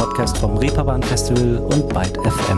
Podcast vom Reeperbahn Festival und Byte FM.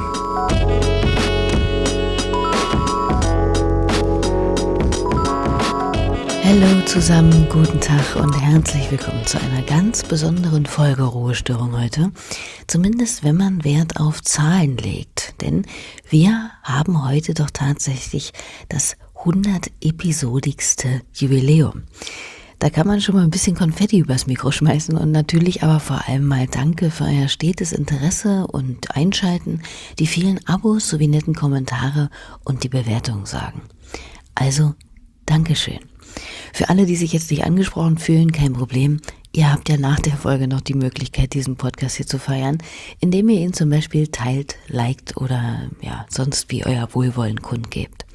Hallo zusammen, guten Tag und herzlich willkommen zu einer ganz besonderen Folge Ruhestörung heute. Zumindest wenn man Wert auf Zahlen legt, denn wir haben heute doch tatsächlich das 100-episodigste Jubiläum. Da kann man schon mal ein bisschen Konfetti übers Mikro schmeißen und natürlich aber vor allem mal Danke für euer stetes Interesse und Einschalten, die vielen Abos sowie netten Kommentare und die Bewertungen sagen. Also, Dankeschön. Für alle, die sich jetzt nicht angesprochen fühlen, kein Problem. Ihr habt ja nach der Folge noch die Möglichkeit, diesen Podcast hier zu feiern, indem ihr ihn zum Beispiel teilt, liked oder sonst wie euer Wohlwollen kundgebt.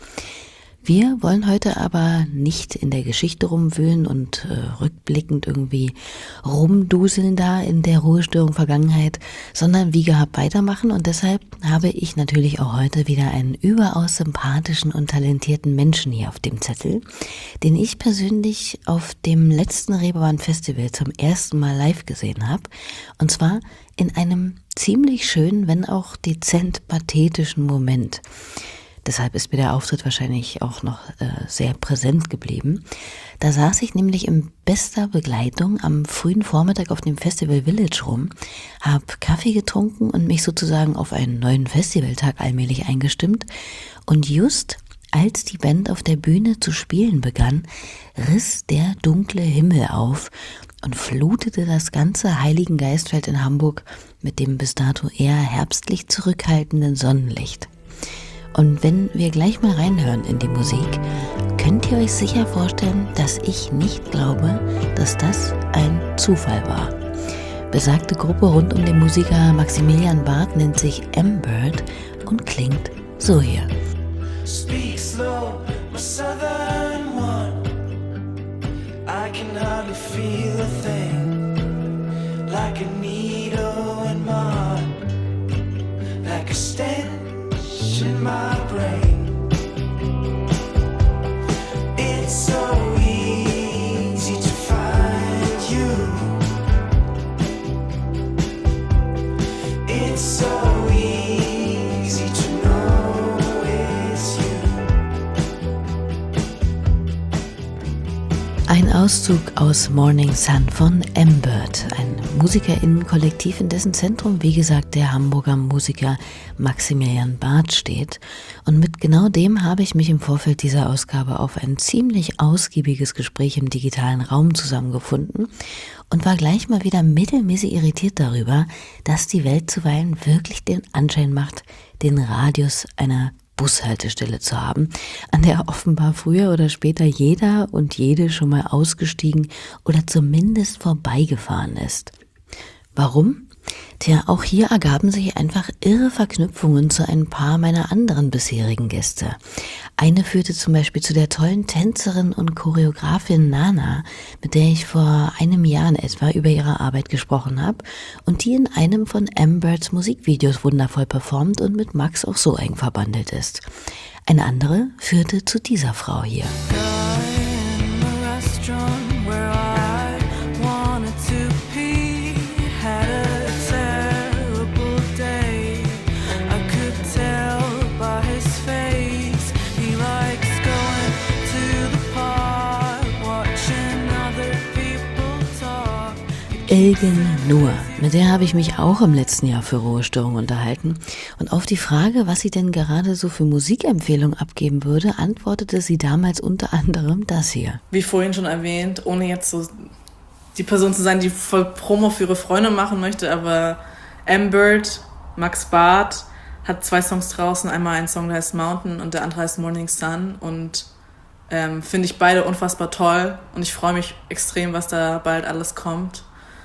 Wir wollen heute aber nicht in der Geschichte rumwühlen und rückblickend irgendwie rumduseln da in der Ruhestörung Vergangenheit, sondern wie gehabt weitermachen, und deshalb habe ich natürlich auch heute wieder einen überaus sympathischen und talentierten Menschen hier auf dem Zettel, den ich persönlich auf dem letzten Reeperbahn Festival zum ersten Mal live gesehen habe, und zwar in einem ziemlich schönen, wenn auch dezent pathetischen Moment. Deshalb ist mir der Auftritt wahrscheinlich auch noch sehr präsent geblieben. Da saß ich nämlich in bester Begleitung am frühen Vormittag auf dem Festival Village rum, habe Kaffee getrunken und mich sozusagen auf einen neuen Festivaltag allmählich eingestimmt. Und just als die Band auf der Bühne zu spielen begann, riss der dunkle Himmel auf und flutete das ganze Heiligengeistfeld in Hamburg mit dem bis dato eher herbstlich zurückhaltenden Sonnenlicht. Und wenn wir gleich mal reinhören in die Musik, könnt ihr euch sicher vorstellen, dass ich nicht glaube, dass das ein Zufall war. Besagte Gruppe rund um den Musiker Maximilian Barth nennt sich M-Bird und klingt so hier. Speak slow, my southern one. I can hardly feel a thing. Like a needle in my heart. Like a stench in my brain. It's so easy to find you. It's so easy to know it's you. Ein Auszug aus Morning Sun von M-Bird, ein MusikerInnen-Kollektiv, in dessen Zentrum, wie gesagt, der Hamburger Musiker Maximilian Barth steht. Und mit genau dem habe ich mich im Vorfeld dieser Ausgabe auf ein ziemlich ausgiebiges Gespräch im digitalen Raum zusammengefunden und war gleich mal wieder mittelmäßig irritiert darüber, dass die Welt zuweilen wirklich den Anschein macht, den Radius einer Bushaltestelle zu haben, an der offenbar früher oder später jeder und jede schon mal ausgestiegen oder zumindest vorbeigefahren ist. Warum? Tja, auch hier ergaben sich einfach irre Verknüpfungen zu ein paar meiner anderen bisherigen Gäste. Eine führte zum Beispiel zu der tollen Tänzerin und Choreografin Nana, mit der ich vor einem Jahr in etwa über ihre Arbeit gesprochen habe und die in einem von M-Birds Musikvideos wundervoll performt und mit Max auch so eng verbandelt ist. Eine andere führte zu dieser Frau hier. Ilgen Nur, mit der habe ich mich auch im letzten Jahr für Ruhestörung unterhalten, und auf die Frage, was sie denn gerade so für Musikempfehlungen abgeben würde, antwortete sie damals unter anderem das hier. Wie vorhin schon erwähnt, ohne jetzt so die Person zu sein, die voll Promo für ihre Freunde machen möchte, aber M-Bird, Max Barth, hat 2 Songs draußen, einmal ein Song, der heißt Mountain und der andere heißt Morning Sun, und finde ich beide unfassbar toll und ich freue mich extrem, was da bald alles kommt.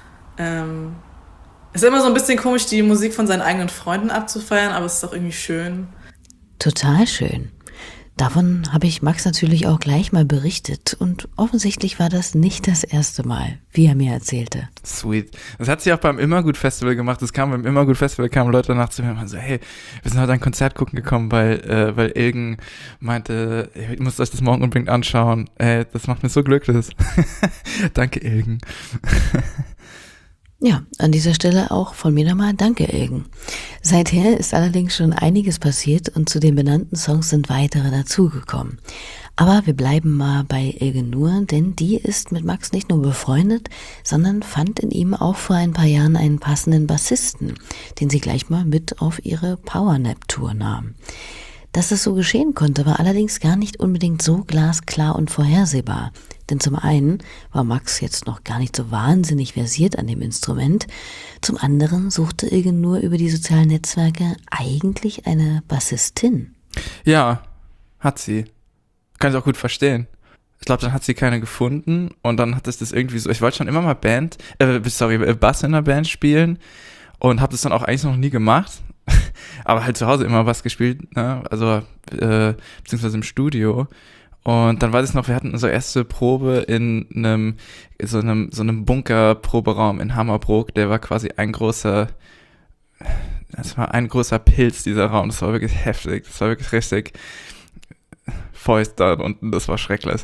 Ist immer so ein bisschen komisch, die Musik von seinen eigenen Freunden abzufeiern, aber es ist doch irgendwie schön. Total schön. Davon habe ich Max natürlich auch gleich mal berichtet und offensichtlich war das nicht das erste Mal, wie er mir erzählte. Sweet. Das hat sie auch beim Immergut-Festival gemacht. Beim Immergut-Festival kamen Leute danach zu mir und so, hey, wir sind heute ein Konzert gucken gekommen, weil Ilgen meinte, ihr müsst euch das morgen unbedingt anschauen. Das macht mich so glücklich. Danke, Ilgen. Ja, an dieser Stelle auch von mir nochmal Danke, Ilgen. Seither ist allerdings schon einiges passiert und zu den benannten Songs sind weitere dazugekommen. Aber wir bleiben mal bei Ilgen nur, denn die ist mit Max nicht nur befreundet, sondern fand in ihm auch vor ein paar Jahren einen passenden Bassisten, den sie gleich mal mit auf ihre Powernap-Tour nahm. Dass es so geschehen konnte, war allerdings gar nicht unbedingt so glasklar und vorhersehbar. Denn zum einen war Max jetzt noch gar nicht so wahnsinnig versiert an dem Instrument, zum anderen suchte Ilgen nur über die sozialen Netzwerke eigentlich eine Bassistin. Ja, hat sie. Kann ich auch gut verstehen. Ich glaube, dann hat sie keine gefunden und dann hat es das irgendwie so, ich wollte schon immer mal Bass in der Band spielen und habe das dann auch eigentlich noch nie gemacht. Aber halt zu Hause immer was gespielt, ne? Also beziehungsweise im Studio. Und dann weiß ich noch, wir hatten unsere erste Probe in so einem Bunker-Proberaum in Hammerbrook. Der war quasi das war ein großer Pilz, dieser Raum. Das war wirklich heftig. Das war wirklich richtig feucht da unten. Das war schrecklich.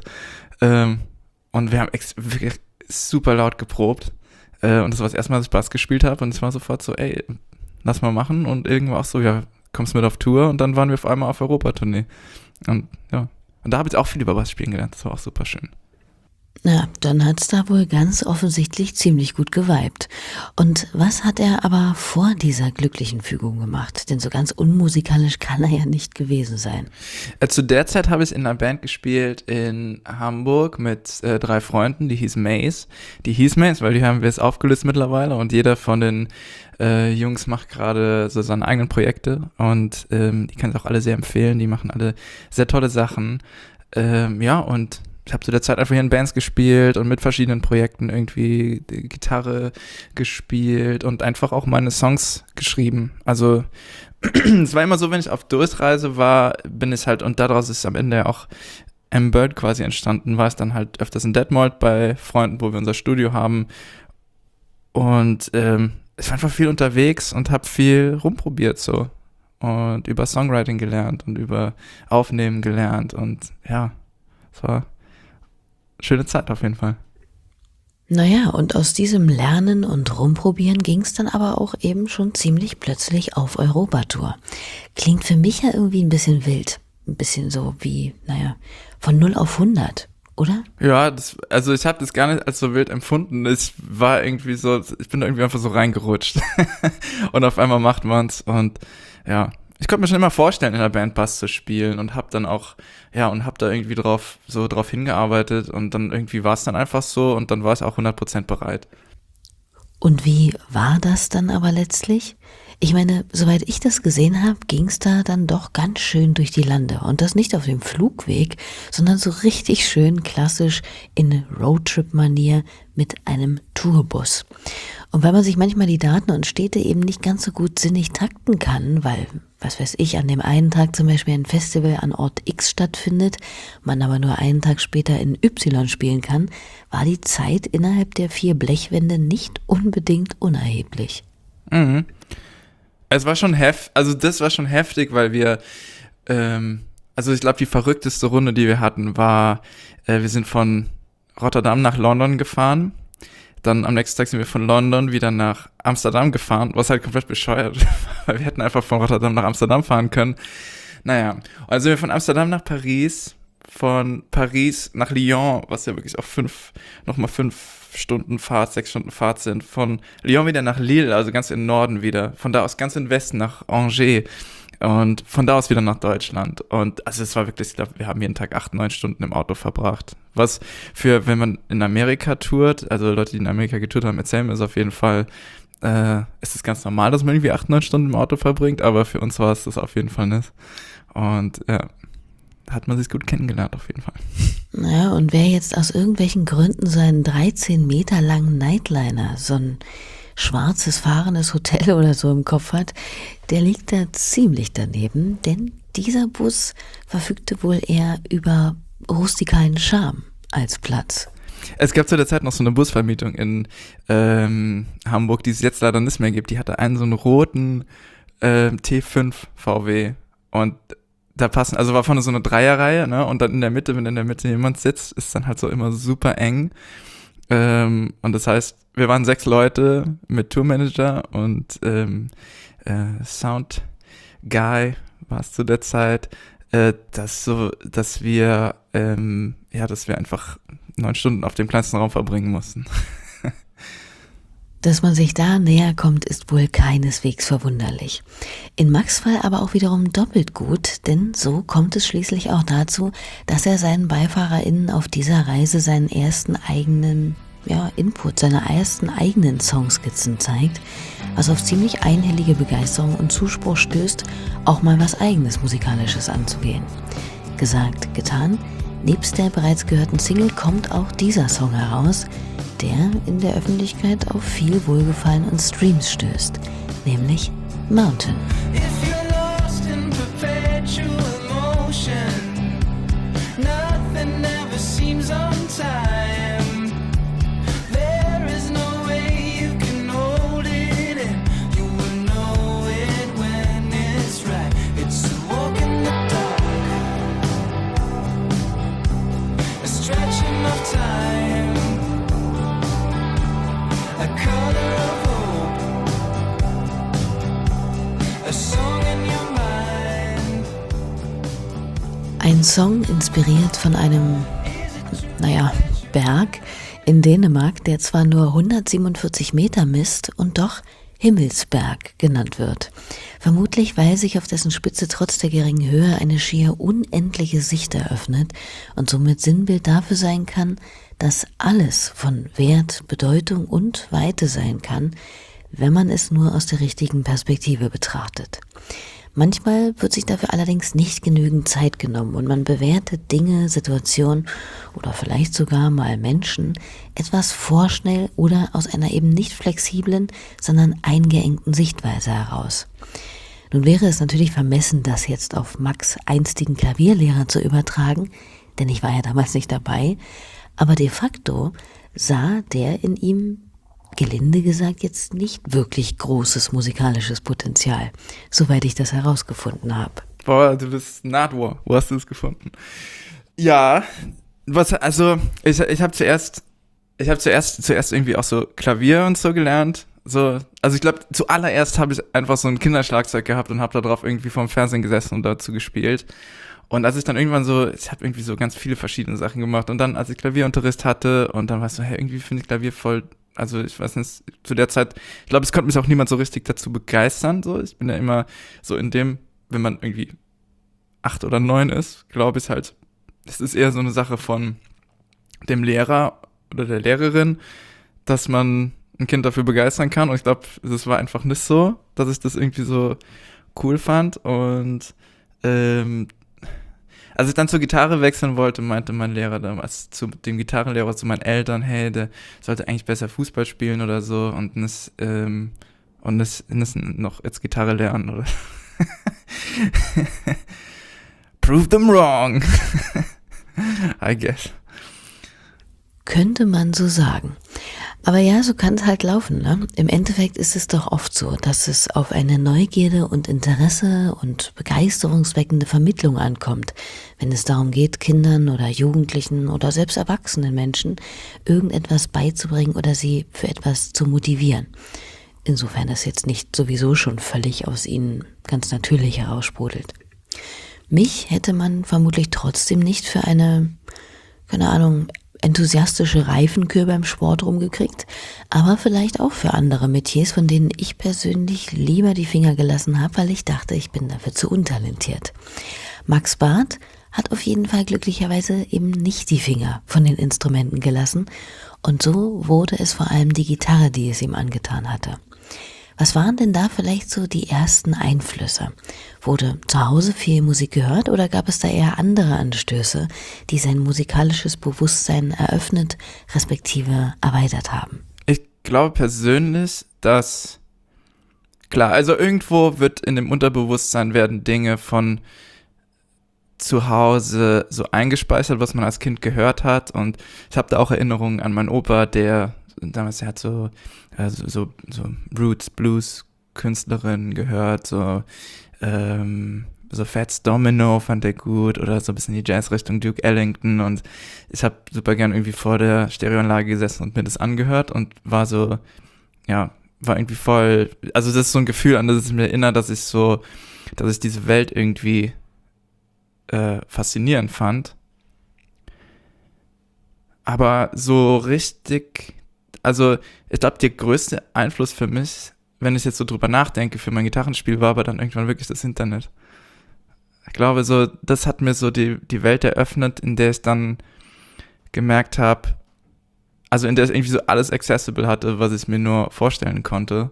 Und wir haben wirklich super laut geprobt. Und das war das erste Mal, dass ich Bass gespielt habe. Und es war sofort so, ey, lass mal machen. Und irgendwo auch so, ja, kommst mit auf Tour. Und dann waren wir auf einmal auf Europatournee. Und ja. Und da habe ich auch viel über Bass spielen gelernt. Das war auch super schön. Na, dann hat's da wohl ganz offensichtlich ziemlich gut geweibt. Und was hat er aber vor dieser glücklichen Fügung gemacht? Denn so ganz unmusikalisch kann er ja nicht gewesen sein. Zu der Zeit habe ich in einer Band gespielt in Hamburg mit 3 Freunden, die hieß Maze. Weil die haben wir jetzt aufgelöst mittlerweile und jeder von den Jungs macht gerade so seine eigenen Projekte und die kann ich auch alle sehr empfehlen. Die machen alle sehr tolle Sachen. Ja, und ich habe zu der Zeit einfach hier in Bands gespielt und mit verschiedenen Projekten irgendwie die Gitarre gespielt und einfach auch meine Songs geschrieben. Also es war immer so, wenn ich auf Durchreise war, bin ich halt, und daraus ist am Ende ja auch M-Bird quasi entstanden, war es dann halt öfters in Detmold bei Freunden, wo wir unser Studio haben. Und ich war einfach viel unterwegs und habe viel rumprobiert so und über Songwriting gelernt und über Aufnehmen gelernt und ja, es war schöne Zeit auf jeden Fall. Naja, und aus diesem Lernen und Rumprobieren ging's dann aber auch eben schon ziemlich plötzlich auf Europatour. Klingt für mich ja irgendwie ein bisschen wild. Ein bisschen so wie, von 0 auf 100, oder? Ja, also ich habe das gar nicht als so wild empfunden. Ich war irgendwie so, ich bin da irgendwie einfach so reingerutscht. Und auf einmal macht man's und ja. Ich konnte mir schon immer vorstellen, in der Band Bass zu spielen und hab dann auch, ja, und hab da irgendwie drauf hingearbeitet und dann irgendwie war es dann einfach so und dann war ich auch 100% bereit. Und wie war das dann aber letztlich? Ich meine, soweit ich das gesehen habe, ging's da dann doch ganz schön durch die Lande. Und das nicht auf dem Flugweg, sondern so richtig schön klassisch in Roadtrip-Manier mit einem Tourbus. Und weil man sich manchmal die Daten und Städte eben nicht ganz so gut sinnig takten kann, weil, was weiß ich, an dem einen Tag zum Beispiel ein Festival an Ort X stattfindet, man aber nur einen Tag später in Y spielen kann, war die Zeit innerhalb der 4 Blechwände nicht unbedingt unerheblich. Mhm. Es war schon das war schon heftig, weil wir, also ich glaube, die verrückteste Runde, die wir hatten, war, wir sind von Rotterdam nach London gefahren. Dann am nächsten Tag sind wir von London wieder nach Amsterdam gefahren, was halt komplett bescheuert war, weil wir hätten einfach von Rotterdam nach Amsterdam fahren können. Naja, also sind wir von Amsterdam nach Paris, von Paris nach Lyon, was ja wirklich auch 5 Stunden Fahrt, 6 Stunden Fahrt sind, von Lyon wieder nach Lille, also ganz im Norden wieder, von da aus ganz im Westen nach Angers und von da aus wieder nach Deutschland. Und also es war wirklich, ich glaube, wir haben jeden Tag 8, 9 Stunden im Auto verbracht. Was wenn man in Amerika tourt, also Leute, die in Amerika getourt haben, erzählen mir es auf jeden Fall, ist es ganz normal, dass man irgendwie 8, 9 Stunden im Auto verbringt, aber für uns war es das auf jeden Fall nicht. Und ja, da hat man sich gut kennengelernt auf jeden Fall. Ja, und wer jetzt aus irgendwelchen Gründen so einen 13 Meter langen Nightliner, so ein schwarzes fahrendes Hotel oder so im Kopf hat, der liegt da ziemlich daneben, denn dieser Bus verfügte wohl eher über rustikalen Charme als Platz. Es gab zu der Zeit noch so eine Busvermietung in Hamburg, die es jetzt leider nicht mehr gibt. Die hatte einen so einen roten T5 VW und da passen, also war vorne so eine Dreierreihe, ne? Und dann in der Mitte, wenn in der Mitte jemand sitzt, ist dann halt so immer super eng. Und das heißt, wir waren 6 Leute mit Tourmanager und Sound Guy war es zu der Zeit, dass wir einfach 9 Stunden auf dem kleinsten Raum verbringen mussten. Dass man sich da näher kommt, ist wohl keineswegs verwunderlich. In Max' Fall aber auch wiederum doppelt gut, denn so kommt es schließlich auch dazu, dass er seinen BeifahrerInnen auf dieser Reise seinen ersten eigenen Input, seine ersten eigenen Songskizzen zeigt, was auf ziemlich einhellige Begeisterung und Zuspruch stößt, auch mal was Eigenes Musikalisches anzugehen. Gesagt, getan, nebst der bereits gehörten Single kommt auch dieser Song heraus, der in der Öffentlichkeit auf viel Wohlgefallen und Streams stößt, nämlich Mountain. If you're lost in perpetual motion, nothing ever seems on time. There is no way you can hold it in. You will know it when it's right. It's a walk in the dark, a stretching of time, a color of hope, a song in your mind. Ein Song inspiriert von einem, Berg in Dänemark, der zwar nur 147 Meter misst und doch Himmelsberg genannt wird. Vermutlich, weil sich auf dessen Spitze trotz der geringen Höhe eine schier unendliche Sicht eröffnet und somit Sinnbild dafür sein kann, dass alles von Wert, Bedeutung und Weite sein kann, wenn man es nur aus der richtigen Perspektive betrachtet. Manchmal wird sich dafür allerdings nicht genügend Zeit genommen und man bewertet Dinge, Situationen oder vielleicht sogar mal Menschen etwas vorschnell oder aus einer eben nicht flexiblen, sondern eingeengten Sichtweise heraus. Nun wäre es natürlich vermessen, das jetzt auf Max' einstigen Klavierlehrer zu übertragen, denn ich war ja damals nicht dabei, aber de facto sah der in ihm, gelinde gesagt, jetzt nicht wirklich großes musikalisches Potenzial, soweit ich das herausgefunden habe. Boah, du bist Nardwar. Wo hast du es gefunden? Ja, ich habe zuerst irgendwie auch so Klavier und so gelernt. So, also ich glaube, zuallererst habe ich einfach so ein Kinderschlagzeug gehabt und habe da drauf irgendwie vorm Fernsehen gesessen und dazu gespielt. Und als ich dann irgendwann ich habe irgendwie so ganz viele verschiedene Sachen gemacht. Und dann, als ich Klavierunterricht hatte und dann war ich so, hey, irgendwie finde ich Klavier voll, also ich weiß nicht, zu der Zeit, ich glaube, es konnte mich auch niemand so richtig dazu begeistern. So, ich bin ja immer so in dem, wenn man irgendwie 8 oder 9 ist, glaube ich halt, es ist eher so eine Sache von dem Lehrer oder der Lehrerin, dass man ein Kind dafür begeistern kann. Und ich glaube, es war einfach nicht so, dass ich das irgendwie so cool fand. Und als ich dann zur Gitarre wechseln wollte, meinte mein Lehrer damals zu dem Gitarrenlehrer, zu meinen Eltern, hey, der sollte eigentlich besser Fußball spielen oder so und nicht noch jetzt Gitarre lernen, oder? Prove them wrong. I guess. Könnte man so sagen. Aber ja, so kann es halt laufen, ne? Im Endeffekt ist es doch oft so, dass es auf eine Neugierde und Interesse und begeisterungsweckende Vermittlung ankommt, wenn es darum geht, Kindern oder Jugendlichen oder selbst erwachsenen Menschen irgendetwas beizubringen oder sie für etwas zu motivieren. Insofern das jetzt nicht sowieso schon völlig aus ihnen ganz natürlich heraussprudelt. Mich hätte man vermutlich trotzdem nicht für eine, keine Ahnung, enthusiastische Reifenkür beim Sport rumgekriegt, aber vielleicht auch für andere Metiers, von denen ich persönlich lieber die Finger gelassen habe, weil ich dachte, ich bin dafür zu untalentiert. Max Barth hat auf jeden Fall glücklicherweise eben nicht die Finger von den Instrumenten gelassen und so wurde es vor allem die Gitarre, die es ihm angetan hatte. Was waren denn da vielleicht so die ersten Einflüsse? Wurde zu Hause viel Musik gehört oder gab es da eher andere Anstöße, die sein musikalisches Bewusstsein eröffnet, respektive erweitert haben? Ich glaube persönlich, dass, klar, also irgendwo wird in dem Unterbewusstsein werden Dinge von zu Hause so eingespeichert, was man als Kind gehört hat und ich habe da auch Erinnerungen an meinen Opa, der damals, hat so Roots Blues Künstlerin gehört, so so Fats Domino fand er gut oder so ein bisschen die Jazz-Richtung Duke Ellington und ich habe super gern irgendwie vor der Stereoanlage gesessen und mir das angehört und war so, ja, war irgendwie voll, also das ist so ein Gefühl, an das ich mich erinnere, dass ich diese Welt irgendwie faszinierend fand. Aber so richtig, also ich glaube, der größte Einfluss für mich, wenn ich jetzt so drüber nachdenke, für mein Gitarrenspiel war aber dann irgendwann wirklich das Internet. Ich glaube, so, das hat mir so die Welt eröffnet, in der ich dann gemerkt habe, also in der ich irgendwie so alles accessible hatte, was ich mir nur vorstellen konnte.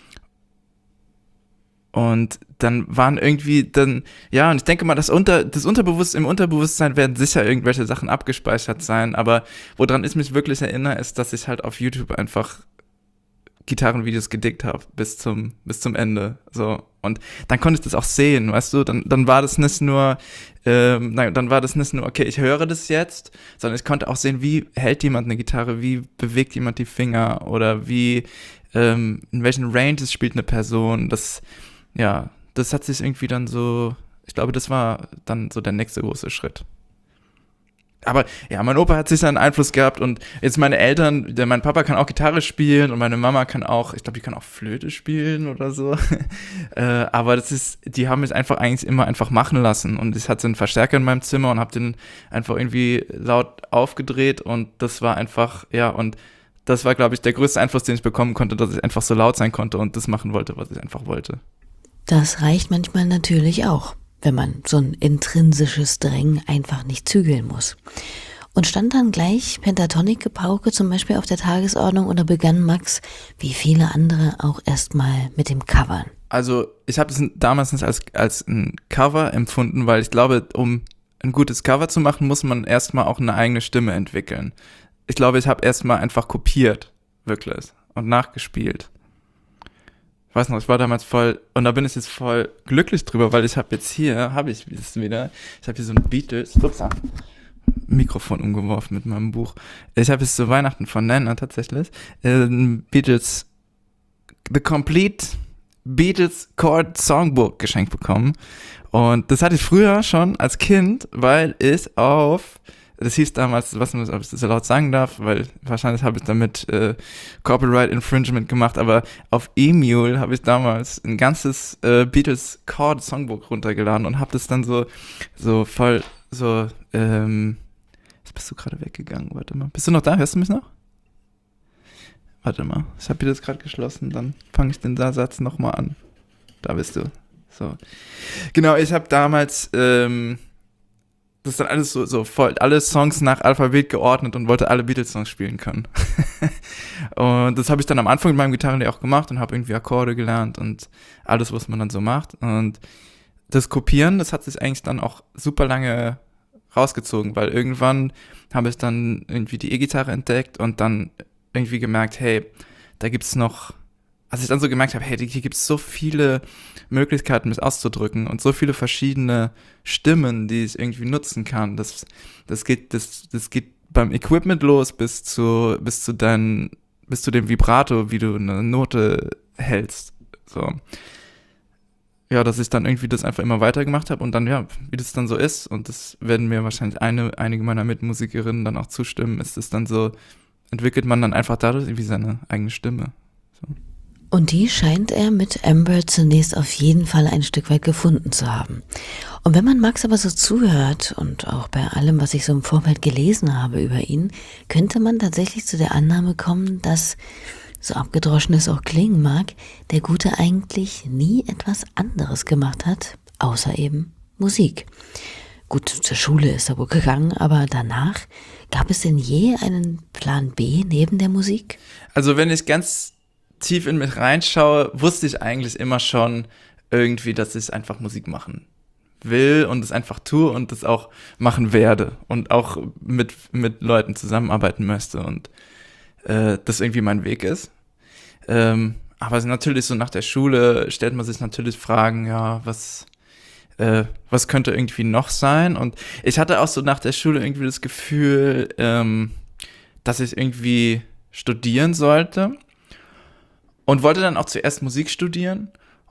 Und dann waren irgendwie und ich denke mal, im Unterbewusstsein werden sicher irgendwelche Sachen abgespeichert sein, aber woran ich mich wirklich erinnere, ist, dass ich halt auf YouTube einfach Gitarrenvideos gedickt habe bis zum Ende, so. Und dann konnte ich das auch sehen, weißt du, dann war das nicht nur, okay, ich höre das jetzt, sondern ich konnte auch sehen, wie hält jemand eine Gitarre, wie bewegt jemand die Finger oder wie, in welchen Ranges spielt eine Person, das hat sich irgendwie dann so, ich glaube, das war dann so der nächste große Schritt. Aber ja, mein Opa hat sich dann Einfluss gehabt und jetzt meine Eltern, mein Papa kann auch Gitarre spielen und meine Mama kann auch, ich glaube, die kann auch Flöte spielen oder so. Aber die haben mich eigentlich immer einfach machen lassen und ich hatte einen Verstärker in meinem Zimmer und habe den einfach irgendwie laut aufgedreht und das war einfach, und das war, glaube ich, der größte Einfluss, den ich bekommen konnte, dass ich einfach so laut sein konnte und das machen wollte, was ich einfach wollte. Das reicht manchmal natürlich auch, wenn man so ein intrinsisches Drängen einfach nicht zügeln muss. Und stand dann gleich Pentatonix-Gepauke zum Beispiel auf der Tagesordnung oder begann Max, wie viele andere, auch erstmal mit dem Covern? Also ich habe es damals nicht als ein Cover empfunden, weil ich glaube, um ein gutes Cover zu machen, muss man erstmal auch eine eigene Stimme entwickeln. Ich glaube, ich habe erstmal einfach kopiert, wirklich, und nachgespielt. Ich weiß noch, ich war damals und da bin ich jetzt voll glücklich drüber, weil ich habe hier so ein Beatles, Mikrofon umgeworfen mit meinem Buch. Ich habe jetzt zu Weihnachten von Nana tatsächlich Beatles, The Complete Beatles Chord Songbook geschenkt bekommen. Und das hatte ich früher schon als Kind, weil ich das hieß damals, was man, ob ich das so laut sagen darf, weil wahrscheinlich habe ich damit Copyright Infringement gemacht, aber auf Emule habe ich damals ein ganzes Beatles Chord Songbook runtergeladen und habe das dann so voll so, jetzt bist du gerade weggegangen, warte mal. Bist du noch da? Hörst du mich noch? Warte mal, ich habe hier das gerade geschlossen, dann fange ich den Satz nochmal an. Da bist du. So. Genau, ich habe damals das ist dann alles so voll, alle Songs nach Alphabet geordnet und wollte alle Beatles-Songs spielen können. Und das habe ich dann am Anfang mit meinem Gitarrenlehrer auch gemacht und habe irgendwie Akkorde gelernt und alles, was man dann so macht. Und das Kopieren, das hat sich eigentlich dann auch super lange rausgezogen, weil irgendwann habe ich dann irgendwie die E-Gitarre entdeckt und dann irgendwie gemerkt, hey, da gibt's noch, als ich dann so gemerkt habe, hey, hier gibt's so viele Möglichkeiten, mich auszudrücken und so viele verschiedene Stimmen, die ich irgendwie nutzen kann. Das geht beim Equipment los bis zu dem Vibrato, wie du eine Note hältst. So. Ja, dass ich dann irgendwie das einfach immer weitergemacht habe und dann, ja, wie das dann so ist, und das werden mir wahrscheinlich einige meiner Mitmusikerinnen dann auch zustimmen, ist es dann so, entwickelt man dann einfach dadurch irgendwie seine eigene Stimme. So. Und die scheint er mit Amber zunächst auf jeden Fall ein Stück weit gefunden zu haben. Und wenn man Max aber so zuhört und auch bei allem, was ich so im Vorfeld gelesen habe über ihn, könnte man tatsächlich zu der Annahme kommen, dass, so abgedroschen es auch klingen mag, der Gute eigentlich nie etwas anderes gemacht hat, außer eben Musik. Gut, zur Schule ist er wohl gegangen, aber danach, gab es denn je einen Plan B neben der Musik? Also wenn ich ganz tief in mich reinschaue, wusste ich eigentlich immer schon irgendwie, dass ich einfach Musik machen will und es einfach tue und es auch machen werde und auch mit Leuten zusammenarbeiten möchte und das irgendwie mein Weg ist. Aber natürlich so nach der Schule stellt man sich natürlich Fragen, ja, was könnte irgendwie noch sein? Und ich hatte auch so nach der Schule irgendwie das Gefühl, dass ich irgendwie studieren sollte. Und wollte dann auch zuerst Musik studieren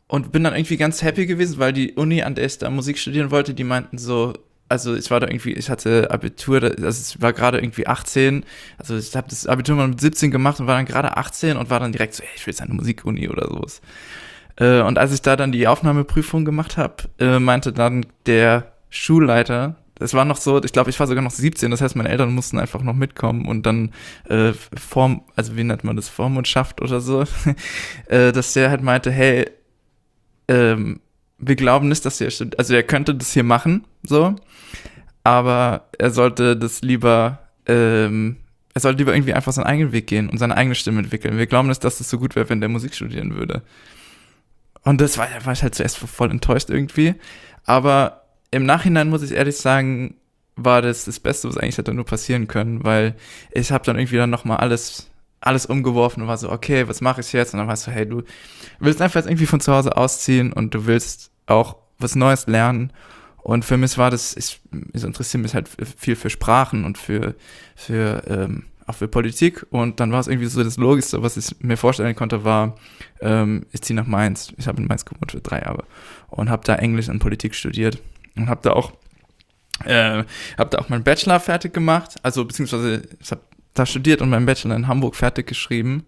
Und bin dann irgendwie ganz happy gewesen, weil die Uni, an der ich da Musik studieren wollte, die meinten so, also ich hatte Abitur, also ich war gerade irgendwie 18, also ich habe das Abitur mal mit 17 gemacht und war dann gerade 18 und war dann direkt so, ich will jetzt eine Musikuni oder sowas. Und als ich da dann die Aufnahmeprüfung gemacht habe, meinte dann der Schulleiter, es war noch so, ich glaube, ich war sogar noch 17, das heißt, meine Eltern mussten einfach noch mitkommen und dann also wie nennt man das, Vormundschaft oder so, dass der halt meinte, hey, wir glauben nicht, dass also er könnte das hier machen, so, aber er sollte lieber irgendwie einfach seinen eigenen Weg gehen und seine eigene Stimme entwickeln. Wir glauben nicht, dass das so gut wäre, wenn der Musik studieren würde. Und da war ich halt zuerst voll enttäuscht irgendwie, aber im Nachhinein muss ich ehrlich sagen, war das Beste, was eigentlich hätte nur passieren können, weil ich habe dann irgendwie dann nochmal alles umgeworfen und war so, okay, was mache ich jetzt? Und dann war ich so, hey, du willst einfach jetzt irgendwie von zu Hause ausziehen und du willst auch was Neues lernen. Und für mich war ich interessiere mich halt viel für Sprachen und auch für Politik. Und dann war es irgendwie so das Logischste, was ich mir vorstellen konnte, war, ich ziehe nach Mainz. Ich habe in Mainz gewohnt für 3 Jahre und habe da Englisch und Politik studiert und habe da auch meinen Bachelor fertig gemacht. Also beziehungsweise ich habe da studiert und meinen Bachelor in Hamburg fertig geschrieben.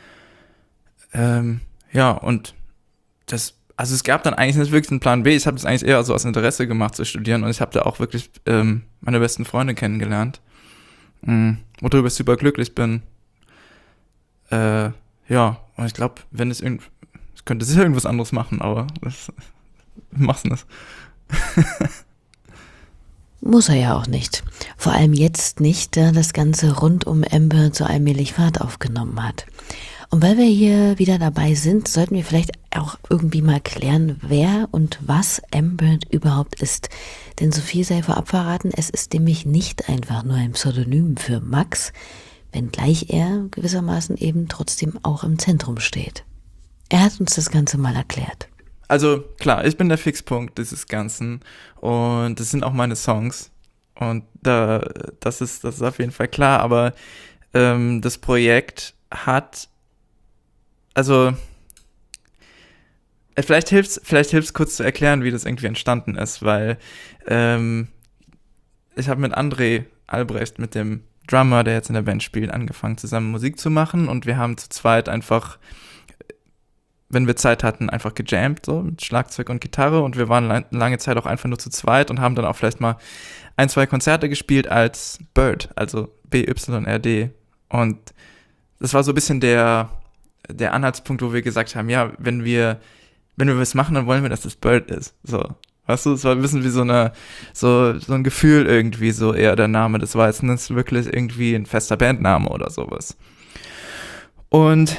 Und also es gab dann eigentlich nicht wirklich einen Plan B. Ich habe das eigentlich eher so aus Interesse gemacht zu studieren und ich habe da auch wirklich meine besten Freunde kennengelernt, worüber ich super glücklich bin. Und ich glaube, ich könnte sicher irgendwas anderes machen, aber das mach's nicht. Muss er ja auch nicht. Vor allem jetzt nicht, da das Ganze rund um Mbird so allmählich Fahrt aufgenommen hat. Und weil wir hier wieder dabei sind, sollten wir vielleicht auch irgendwie mal klären, wer und was Mbird überhaupt ist. Denn so viel sei vorab verraten, es ist nämlich nicht einfach nur ein Pseudonym für Max, wenngleich er gewissermaßen eben trotzdem auch im Zentrum steht. Er hat uns das Ganze mal erklärt. Also klar, ich bin der Fixpunkt dieses Ganzen und das sind auch meine Songs und das ist auf jeden Fall klar, aber das Projekt hat, also vielleicht hilft's kurz zu erklären, wie das irgendwie entstanden ist, weil ich habe mit André Albrecht, mit dem Drummer, der jetzt in der Band spielt, angefangen zusammen Musik zu machen und wir haben zu zweit einfach, wenn wir Zeit hatten, einfach gejammt, so mit Schlagzeug und Gitarre und wir waren lange Zeit auch einfach nur zu zweit und haben dann auch vielleicht mal 1, 2 Konzerte gespielt als Bird, also BYRD und das war so ein bisschen der Anhaltspunkt, wo wir gesagt haben, ja, wenn wir was machen, dann wollen wir, dass das Bird ist, so. Weißt du, es war ein bisschen wie so ein Gefühl irgendwie, so eher der Name, das war jetzt nicht wirklich irgendwie ein fester Bandname oder sowas. Und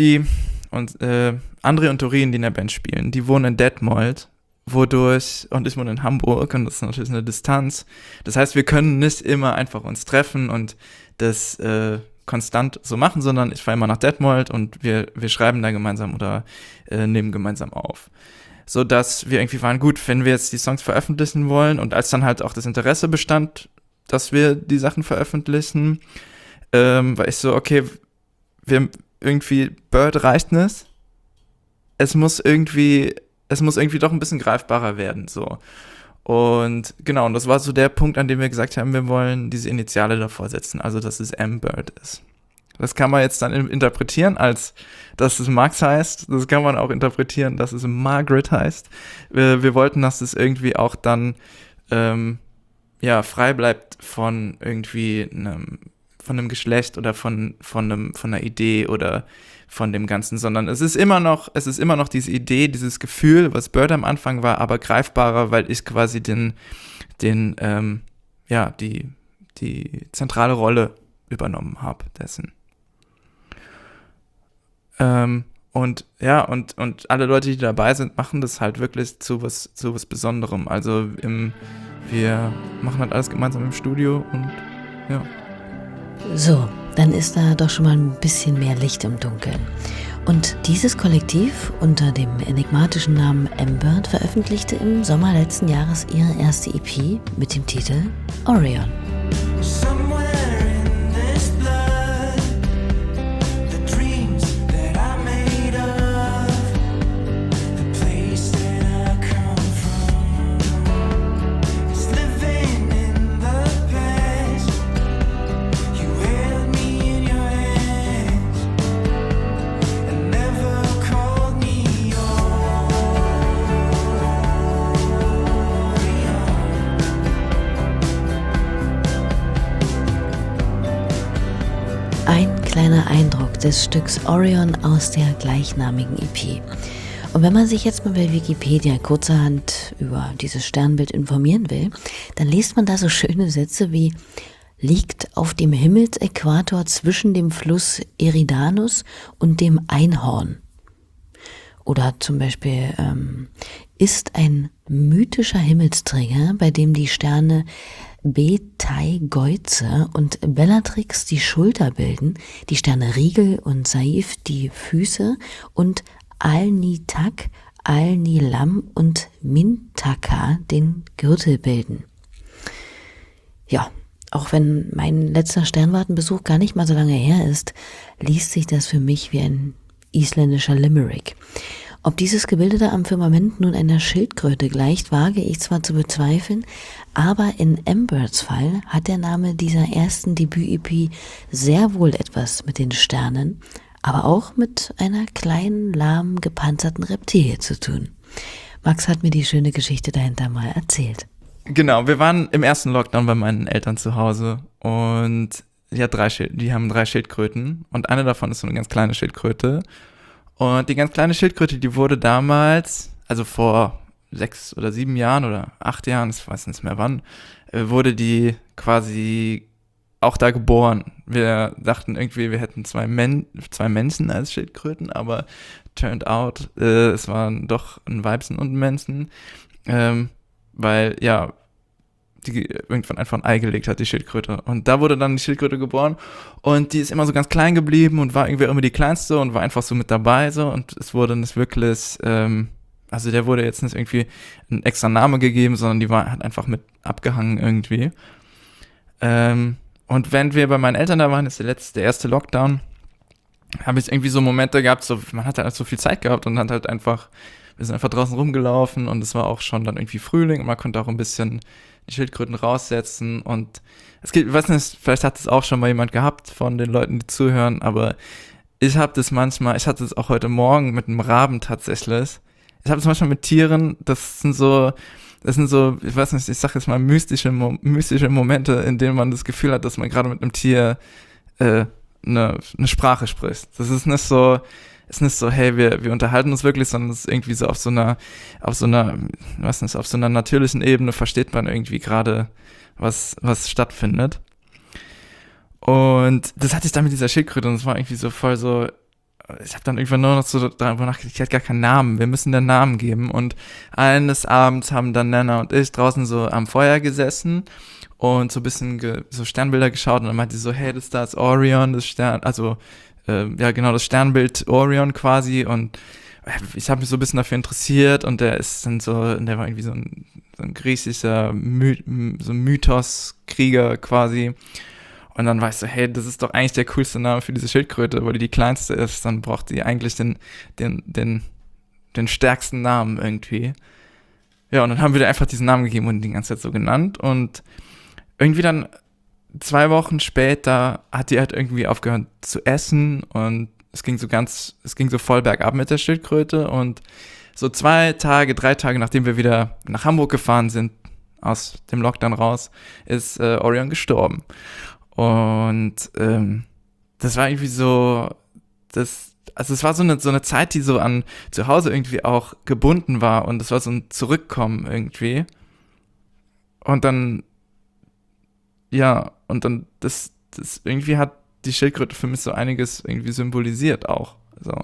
André und Doreen, die in der Band spielen, die wohnen in Detmold, und ich wohne in Hamburg und das ist natürlich eine Distanz. Das heißt, wir können nicht immer einfach uns treffen und das konstant so machen, sondern ich fahre immer nach Detmold und wir schreiben da gemeinsam oder nehmen gemeinsam auf. So dass wir irgendwie waren, gut, wenn wir jetzt die Songs veröffentlichen wollen und als dann halt auch das Interesse bestand, dass wir die Sachen veröffentlichen, war ich so, okay, Bird reicht nicht. Es muss irgendwie doch ein bisschen greifbarer werden, so. Und genau, und das war so der Punkt, an dem wir gesagt haben, wir wollen diese Initiale davor setzen, also dass es Mbird ist. Das kann man jetzt dann interpretieren, als dass es Max heißt. Das kann man auch interpretieren, dass es Margaret heißt. Wir wollten, dass es irgendwie auch dann frei bleibt von irgendwie von einem Geschlecht oder von einer Idee oder von dem Ganzen, sondern es ist immer noch diese Idee, dieses Gefühl, was Bird am Anfang war, aber greifbarer, weil ich quasi die zentrale Rolle übernommen habe dessen. Und alle Leute, die dabei sind, machen das halt wirklich zu was Besonderem. Also wir machen halt alles gemeinsam im Studio und ja. So, dann ist da doch schon mal ein bisschen mehr Licht im Dunkeln. Und dieses Kollektiv unter dem enigmatischen Namen Mbird veröffentlichte im Sommer letzten Jahres ihre erste EP mit dem Titel Orion. Place ein kleiner Eindruck des Stücks Orion aus der gleichnamigen EP. Und wenn man sich jetzt mal bei Wikipedia kurzerhand über dieses Sternbild informieren will, dann liest man da so schöne Sätze wie: liegt auf dem Himmelsäquator zwischen dem Fluss Eridanus und dem Einhorn. Oder zum Beispiel ist ein mythischer Himmelsträger, bei dem die Sterne Beteigeuze und Bellatrix die Schulter bilden, die Sterne Rigel und Saif die Füße und Alnitak, Alnilam und Mintaka den Gürtel bilden. Ja, auch wenn mein letzter Sternwartenbesuch gar nicht mal so lange her ist, liest sich das für mich wie ein isländischer Limerick. Ob dieses Gebilde da am Firmament nun einer Schildkröte gleicht, wage ich zwar zu bezweifeln, aber in Ambirds Fall hat der Name dieser ersten Debüt-EP sehr wohl etwas mit den Sternen, aber auch mit einer kleinen, lahmen, gepanzerten Reptilie zu tun. Max hat mir die schöne Geschichte dahinter mal erzählt. Genau, wir waren im ersten Lockdown bei meinen Eltern zu Hause und die haben 3 Schildkröten und eine davon ist so eine ganz kleine Schildkröte. Und die ganz kleine Schildkröte, die wurde damals, also vor 6 oder 7 Jahren oder 8 Jahren, ich weiß nicht mehr wann, wurde die quasi auch da geboren. Wir dachten irgendwie, wir hätten zwei Menschen als Schildkröten, aber turned out, es waren doch ein Weibchen und ein Männchen, weil ja, die irgendwann einfach ein Ei gelegt hat, die Schildkröte. Und da wurde dann die Schildkröte geboren und die ist immer so ganz klein geblieben und war irgendwie immer die kleinste und war einfach so mit dabei so und es wurde nicht wirklich, also der wurde jetzt nicht irgendwie ein extra Name gegeben, sondern die hat einfach mit abgehangen irgendwie. Und wenn wir bei meinen Eltern da waren, ist der erste Lockdown, habe ich irgendwie so Momente gehabt, so man hat halt so viel Zeit gehabt und hat halt einfach, wir sind einfach draußen rumgelaufen und es war auch schon dann irgendwie Frühling und man konnte auch ein bisschen die Schildkröten raussetzen und es gibt, ich weiß nicht, vielleicht hat es auch schon mal jemand gehabt von den Leuten, die zuhören, aber ich hatte es auch heute Morgen mit einem Raben tatsächlich. Ich habe es manchmal mit Tieren, das sind so, ich weiß nicht, ich sag jetzt mal mystische Momente, in denen man das Gefühl hat, dass man gerade mit einem Tier eine Sprache spricht. Das ist nicht so, hey, wir unterhalten uns wirklich, sondern es ist irgendwie so auf so einer natürlichen Ebene versteht man irgendwie gerade, was stattfindet. Und das hatte ich dann mit dieser Schildkröte und es war irgendwie so voll so, ich habe dann irgendwann nur noch so darüber nachgedacht, ich hatte gar keinen Namen, wir müssen den Namen geben. Und eines Abends haben dann Nana und ich draußen so am Feuer gesessen und so ein bisschen so Sternbilder geschaut und dann meinte sie so, hey, das ist Orion, das Sternbild Orion quasi und ich habe mich so ein bisschen dafür interessiert und der war irgendwie so ein griechischer Mythos-Krieger quasi und dann war ich so, hey, das ist doch eigentlich der coolste Name für diese Schildkröte, weil die kleinste ist, dann braucht die eigentlich den stärksten Namen irgendwie. Ja, und dann haben wir dir einfach diesen Namen gegeben und die ganze Zeit so genannt und irgendwie dann 2 Wochen später hat die halt irgendwie aufgehört zu essen und es ging so voll bergab mit der Schildkröte und so 3 Tage, nachdem wir wieder nach Hamburg gefahren sind, aus dem Lockdown raus, ist Orion gestorben. Und das war irgendwie so, es war so eine Zeit, die so an zu Hause irgendwie auch gebunden war und es war so ein Zurückkommen irgendwie. Und dann das irgendwie hat die Schildkröte für mich so einiges irgendwie symbolisiert auch. So.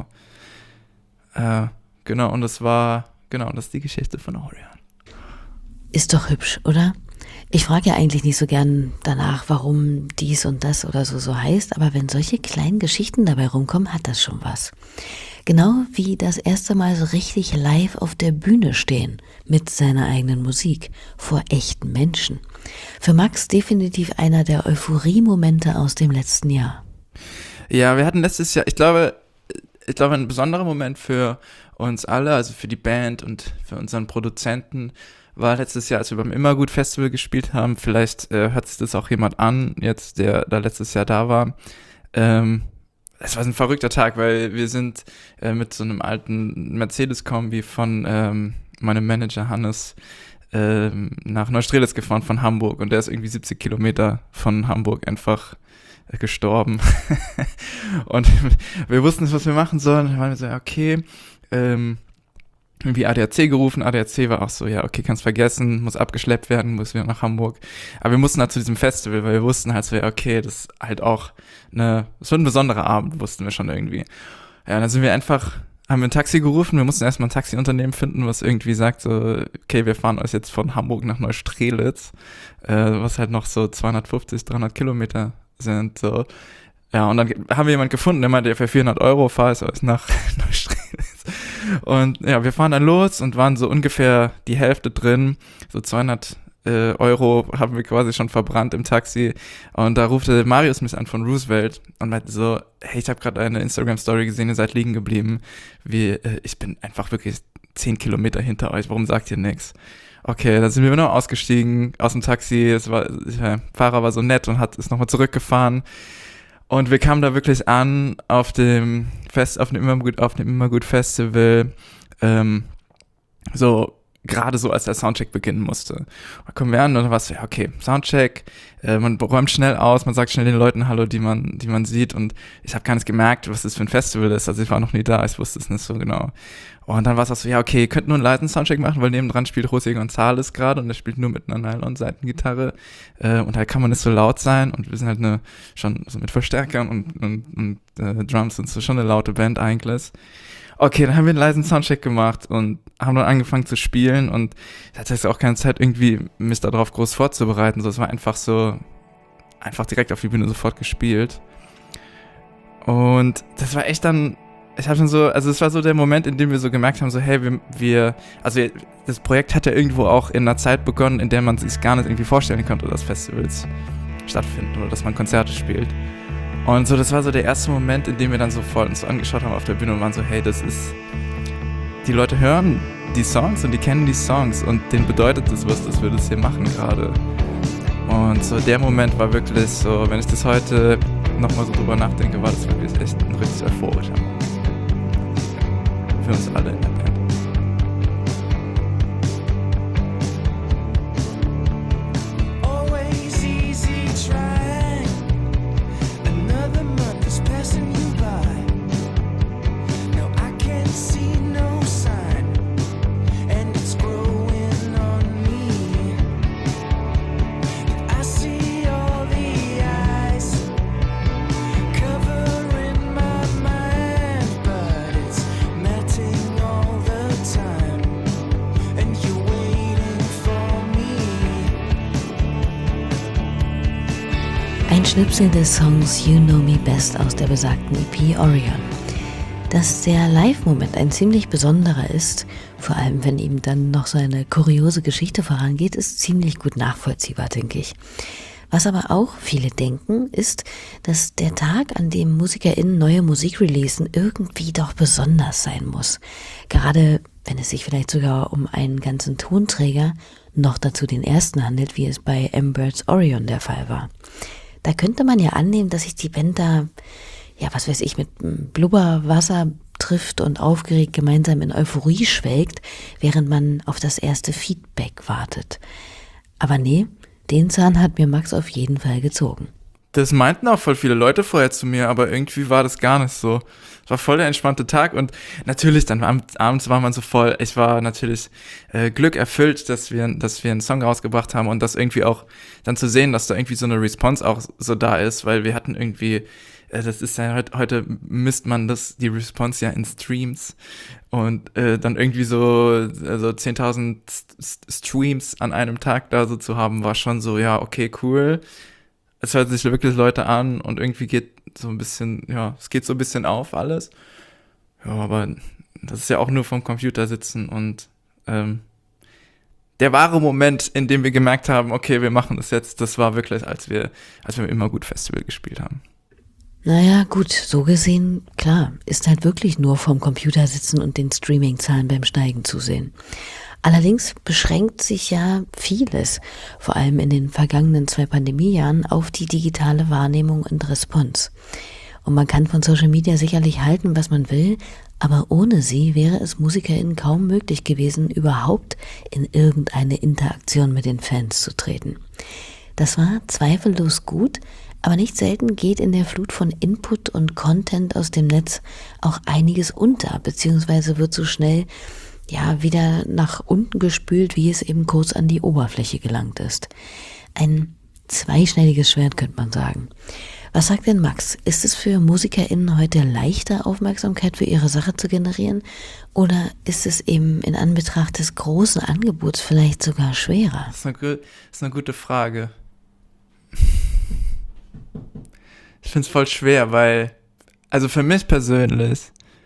Genau, und das ist die Geschichte von Orion. Ist doch hübsch, oder? Ich frage ja eigentlich nicht so gern danach, warum dies und das oder so heißt, aber wenn solche kleinen Geschichten dabei rumkommen, hat das schon was. Genau wie das erste Mal so richtig live auf der Bühne stehen mit seiner eigenen Musik vor echten Menschen. Für Max definitiv einer der Euphorie-Momente aus dem letzten Jahr. Ja, wir hatten letztes Jahr, ich glaube, ein besonderer Moment für uns alle, also für die Band und für unseren Produzenten, war letztes Jahr, als wir beim Immergut Festival gespielt haben. Vielleicht hört sich das auch jemand an, jetzt der da letztes Jahr da war. Es war ein verrückter Tag, weil wir sind mit so einem alten Mercedes-Kombi von meinem Manager Hannes nach Neustrelitz gefahren von Hamburg und der ist irgendwie 70 Kilometer von Hamburg einfach gestorben. Und wir wussten nicht, was wir machen sollen. Und dann waren wir so, ja, okay, irgendwie ADAC gerufen. ADAC war auch so, ja, okay, kannst vergessen, muss abgeschleppt werden, muss wieder nach Hamburg. Aber wir mussten halt zu diesem Festival, weil wir wussten halt so, ja, okay, das ist halt auch das wird ein besonderer Abend, wussten wir schon irgendwie. Ja, dann haben wir ein Taxi gerufen. Wir mussten erstmal ein Taxiunternehmen finden, was irgendwie sagt so, okay, wir fahren euch jetzt von Hamburg nach Neustrelitz, was halt noch so 250, 300 Kilometer sind, so. Ja, und dann haben wir jemanden gefunden, der meinte, für 400 € fahr ich euch nach Neustrelitz. Und ja, wir fahren dann los und waren so ungefähr die Hälfte drin, so 200 € haben wir quasi schon verbrannt im Taxi. Und da rufte Marius mich an von Roosevelt und meinte so, hey, ich habe gerade eine Instagram-Story gesehen, ihr seid liegen geblieben. Ich bin einfach wirklich 10 Kilometer hinter euch, warum sagt ihr nichts? Okay, dann sind wir noch ausgestiegen aus dem Taxi. Der Fahrer war so nett und ist nochmal zurückgefahren. Und wir kamen da wirklich an auf dem Immergut Festival, so gerade so, als der Soundcheck beginnen musste. Da kommen wir an und dann war es so, ja, okay, Soundcheck, man räumt schnell aus, man sagt schnell den Leuten Hallo, die man sieht, und ich habe gar nicht gemerkt, was das für ein Festival ist, also ich war noch nie da, ich wusste es nicht so genau. Und dann war es auch so, ja, okay, ihr könnt nur einen leisen Soundcheck machen, weil nebendran spielt José González gerade und der spielt nur mit einer Nylon-Seitengitarre und da kann man nicht so laut sein und wir sind halt schon so mit Verstärkern und Drums und so schon eine laute Band eigentlich. Okay, dann haben wir einen leisen Soundcheck gemacht und haben dann angefangen zu spielen und ich hatte jetzt auch keine Zeit, irgendwie mich darauf groß vorzubereiten. So, es war einfach direkt auf die Bühne sofort gespielt. Und das war echt dann, es war so der Moment, in dem wir so gemerkt haben, so, hey, das Projekt hat ja irgendwo auch in einer Zeit begonnen, in der man sich gar nicht irgendwie vorstellen konnte, dass Festivals stattfinden oder dass man Konzerte spielt. Und so, das war so der erste Moment, in dem wir dann sofort uns so angeschaut haben auf der Bühne und waren so, hey, die Leute hören die Songs und die kennen die Songs und denen bedeutet das was, dass wir das hier machen gerade. Und so der Moment war wirklich so, wenn ich das heute nochmal so drüber nachdenke, war das wirklich echt ein richtig euphorischer Moment. Für uns alle in der Band. Ein Schnipsel des Songs You Know Me Best aus der besagten EP Orion. Dass der Live-Moment ein ziemlich besonderer ist, vor allem wenn ihm dann noch so eine kuriose Geschichte vorangeht, ist ziemlich gut nachvollziehbar, denke ich. Was aber auch viele denken, ist, dass der Tag, an dem MusikerInnen neue Musik releasen, irgendwie doch besonders sein muss. Gerade wenn es sich vielleicht sogar um einen ganzen Tonträger, noch dazu den ersten handelt, wie es bei M-Birds Orion der Fall war. Da könnte man ja annehmen, dass sich die Band da, ja, was weiß ich, mit Blubberwasser trifft und aufgeregt gemeinsam in Euphorie schwelgt, während man auf das erste Feedback wartet. Aber nee, den Zahn hat mir Max auf jeden Fall gezogen. Das meinten auch voll viele Leute vorher zu mir, aber irgendwie war das gar nicht so. Es war voll der entspannte Tag und natürlich, dann abends war man so voll, ich war natürlich Glück erfüllt, dass wir einen Song rausgebracht haben und das irgendwie auch dann zu sehen, dass da irgendwie so eine Response auch so da ist, weil wir hatten irgendwie, das ist ja heute misst man die Response ja in Streams und dann irgendwie so 10.000 Streams an einem Tag da so zu haben, war schon so, ja, okay, cool. Es hört sich wirklich Leute an und irgendwie geht so ein bisschen, ja, es geht so ein bisschen auf alles. Ja, aber das ist ja auch nur vom Computer sitzen und der wahre Moment, in dem wir gemerkt haben, okay, wir machen das jetzt, das war wirklich, als wir im Immergut Festival gespielt haben. Naja, gut, so gesehen, klar, ist halt wirklich nur vorm Computer sitzen und den Streaming-Zahlen beim Steigen zusehen. Allerdings beschränkt sich ja vieles, vor allem in den vergangenen 2 Pandemiejahren, auf die digitale Wahrnehmung und Response. Und man kann von Social Media sicherlich halten, was man will, aber ohne sie wäre es MusikerInnen kaum möglich gewesen, überhaupt in irgendeine Interaktion mit den Fans zu treten. Das war zweifellos gut, Aber nicht selten geht in der Flut von Input und Content aus dem Netz auch einiges unter, beziehungsweise wird so schnell wieder nach unten gespült, wie es eben kurz an die Oberfläche gelangt ist. Ein zweischneidiges Schwert, könnte man sagen. Was sagt denn Max? Ist es für MusikerInnen heute leichter, Aufmerksamkeit für ihre Sache zu generieren? Oder ist es eben in Anbetracht des großen Angebots vielleicht sogar schwerer? Das ist eine gute Frage. Ich finde es voll schwer, weil, also für mich persönlich,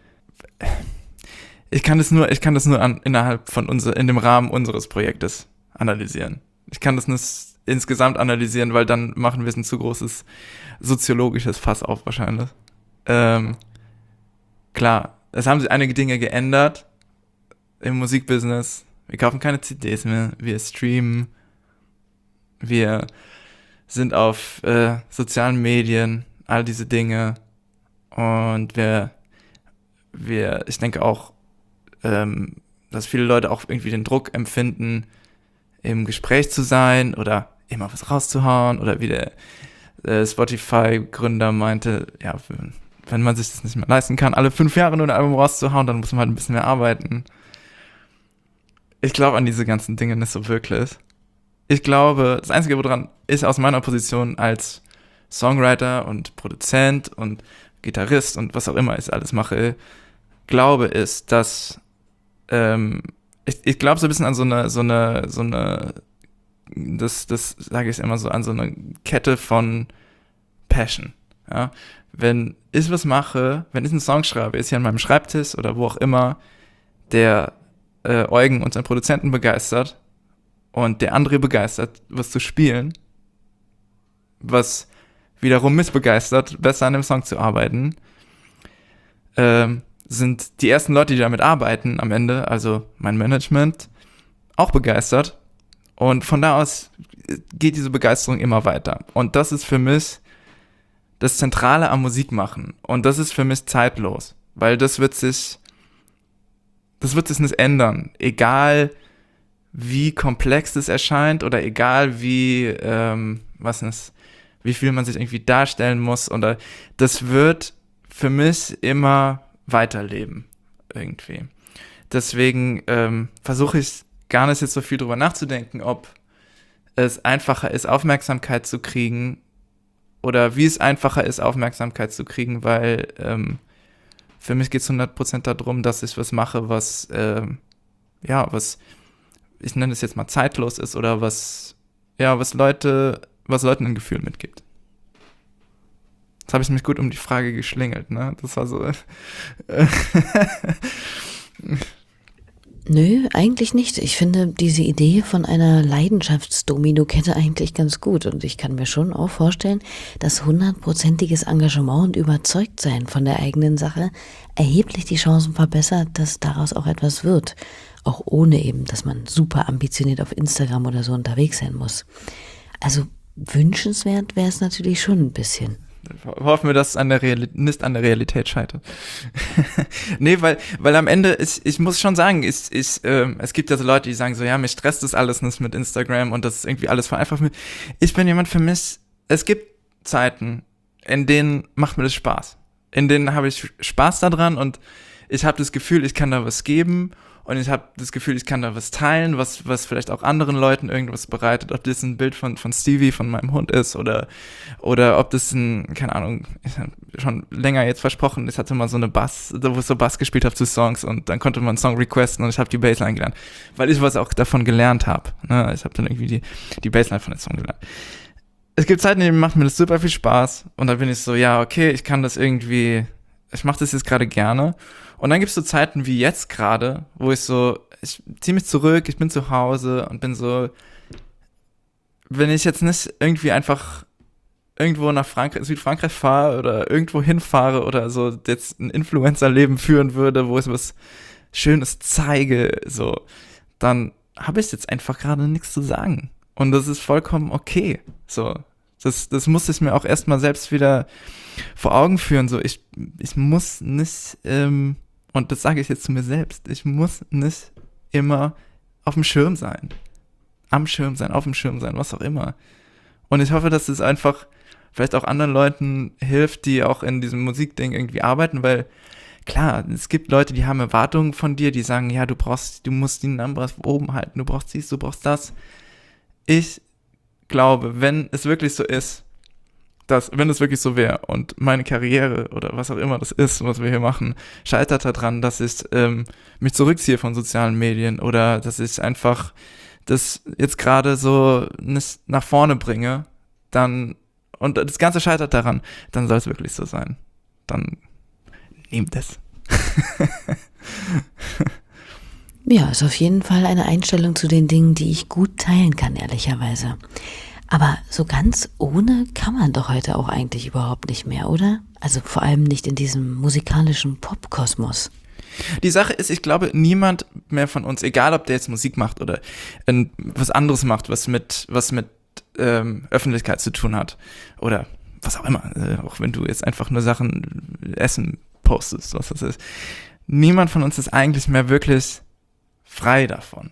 ich kann das nur innerhalb von in dem Rahmen unseres Projektes analysieren. Ich kann das nicht insgesamt analysieren, weil dann machen wir ein zu großes soziologisches Fass auf wahrscheinlich. Klar, es haben sich einige Dinge geändert im Musikbusiness. Wir kaufen keine CDs mehr, wir streamen, wir sind auf sozialen Medien, all diese Dinge. Und ich denke auch, dass viele Leute auch irgendwie den Druck empfinden, im Gespräch zu sein oder immer was rauszuhauen, oder wie der Spotify-Gründer meinte, ja, wenn man sich das nicht mehr leisten kann, alle 5 Jahre nur ein Album rauszuhauen, dann muss man halt ein bisschen mehr arbeiten. Ich glaube an diese ganzen Dinge nicht so wirklich. Ich glaube, das Einzige, woran ich aus meiner Position als Songwriter und Produzent und Gitarrist und was auch immer ich alles mache, glaube, ist, dass ich glaube so ein bisschen an das sage ich immer so, an so eine Kette von Passion. Ja? Wenn ich was mache, wenn ich einen Song schreibe, ist hier an meinem Schreibtisch oder wo auch immer, der Eugen, unseren Produzenten, begeistert und der André begeistert, was zu spielen, was wiederum mich begeistert, besser an dem Song zu arbeiten, sind die ersten Leute, die damit arbeiten am Ende, also mein Management, auch begeistert. Und von da aus geht diese Begeisterung immer weiter. Und das ist für mich das Zentrale am Musikmachen. Und das ist für mich zeitlos. Weil das wird sich nicht ändern. Egal wie komplex das erscheint oder egal wie viel man sich irgendwie darstellen muss. Oder das wird für mich immer weiterleben. Irgendwie. Deswegen versuche ich gar nicht jetzt so viel drüber nachzudenken, ob es einfacher ist, Aufmerksamkeit zu kriegen oder wie es einfacher ist, Aufmerksamkeit zu kriegen, weil für mich geht es 100% darum, dass ich was mache, was ich nenne es jetzt mal zeitlos ist oder was Leuten ein Gefühl mitgibt. Jetzt habe ich mich gut um die Frage geschlingelt, ne? Das war so. Nö, eigentlich nicht. Ich finde diese Idee von einer Leidenschaftsdomino-Kette eigentlich ganz gut. Und ich kann mir schon auch vorstellen, dass 100%iges Engagement und Überzeugtsein von der eigenen Sache erheblich die Chancen verbessert, dass daraus auch etwas wird. Auch ohne eben, dass man super ambitioniert auf Instagram oder so unterwegs sein muss. Also wünschenswert wäre es natürlich schon ein bisschen. Hoffen wir, dass es nicht an der Realität scheitert. Nee, weil am Ende, ich muss schon sagen, es gibt ja so Leute, die sagen so, ja, mich stresst das alles nicht mit Instagram und das ist irgendwie alles vereinfacht. Ich bin jemand, für mich, es gibt Zeiten, in denen macht mir das Spaß. In denen habe ich Spaß daran und ich habe das Gefühl, ich kann da was geben. Und ich habe das Gefühl, ich kann da was teilen, was vielleicht auch anderen Leuten irgendwas bereitet. Ob das ein Bild von Stevie, von meinem Hund ist oder ob das keine Ahnung, ich habe schon länger jetzt versprochen, ich hatte mal so eine wo ich so Bass gespielt habe zu Songs und dann konnte man einen Song requesten und ich habe die Bassline gelernt, weil ich was auch davon gelernt habe. Ne? Ich habe dann irgendwie die Bassline von dem Song gelernt. Es gibt Zeiten, in denen macht mir das super viel Spaß und dann bin ich so, ja, okay, ich kann das irgendwie, ich mache das jetzt gerade gerne. Und dann gibt es so Zeiten wie jetzt gerade, wo ich ziehe mich zurück, ich bin zu Hause und bin so, wenn ich jetzt nicht irgendwie einfach irgendwo nach Südfrankreich fahre oder irgendwo hinfahre oder so jetzt ein Influencer-Leben führen würde, wo ich was Schönes zeige, so, dann habe ich jetzt einfach gerade nichts zu sagen. Und das ist vollkommen okay. So, das muss ich mir auch erstmal selbst wieder vor Augen führen. So, ich muss nicht, und das sage ich jetzt zu mir selbst, ich muss nicht immer auf dem Schirm sein. Am Schirm sein, auf dem Schirm sein, was auch immer. Und ich hoffe, dass es einfach vielleicht auch anderen Leuten hilft, die auch in diesem Musikding irgendwie arbeiten, weil klar, es gibt Leute, die haben Erwartungen von dir, die sagen, ja, du musst die Numbers oben halten, du brauchst dies, du brauchst das. Ich glaube, wenn es wirklich so ist, wenn es wirklich so wäre und meine Karriere oder was auch immer das ist, was wir hier machen, scheitert daran, dass ich mich zurückziehe von sozialen Medien oder dass ich einfach das jetzt gerade so nicht nach vorne bringe, dann, und das Ganze scheitert daran, dann soll es wirklich so sein. Dann nehmt es. Ja, ist auf jeden Fall eine Einstellung zu den Dingen, die ich gut teilen kann, ehrlicherweise. Aber so ganz ohne kann man doch heute auch eigentlich überhaupt nicht mehr, oder? Also vor allem nicht in diesem musikalischen Popkosmos. Die Sache ist, ich glaube, niemand mehr von uns, egal ob der jetzt Musik macht oder was anderes macht, was mit Öffentlichkeit zu tun hat oder was auch immer, auch wenn du jetzt einfach nur Sachen Essen postest, was das ist. Niemand von uns ist eigentlich mehr wirklich frei davon.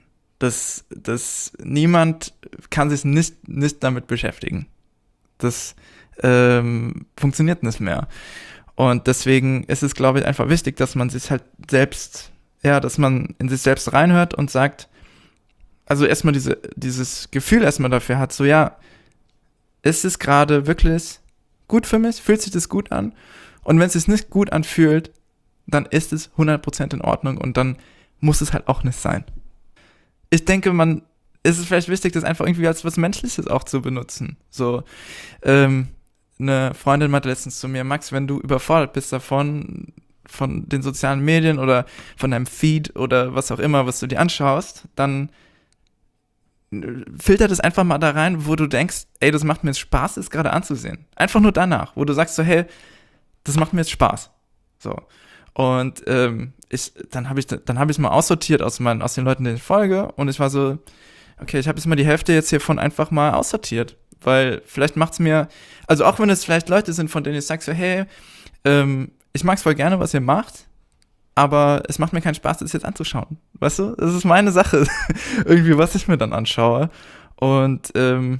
Niemand kann sich nicht damit beschäftigen. Das funktioniert nicht mehr. Und deswegen ist es, glaube ich, einfach wichtig, dass man sich halt selbst, dass man in sich selbst reinhört und sagt, also erstmal dieses Gefühl erstmal dafür hat, so ist es gerade wirklich gut für mich? Fühlt sich das gut an? Und wenn es sich nicht gut anfühlt, dann ist es 100% in Ordnung und dann muss es halt auch nicht sein. Ich denke, ist es vielleicht wichtig, das einfach irgendwie als was Menschliches auch zu benutzen. So, eine Freundin meinte letztens zu mir, Max, wenn du überfordert bist von den sozialen Medien oder von deinem Feed oder was auch immer, was du dir anschaust, dann filter das einfach mal da rein, wo du denkst, ey, das macht mir jetzt Spaß, das gerade anzusehen. Einfach nur danach, wo du sagst so, hey, das macht mir jetzt Spaß. So. Und dann habe ich mal aussortiert aus den Leuten, denen ich folge, und ich war so, okay, ich habe jetzt mal die Hälfte jetzt hiervon einfach mal aussortiert, weil vielleicht macht's mir, also auch wenn es vielleicht Leute sind, von denen ich sage so, hey, ich mag's voll gerne, was ihr macht, aber es macht mir keinen Spaß, das jetzt anzuschauen, weißt du? Das ist meine Sache, irgendwie, was ich mir dann anschaue. Und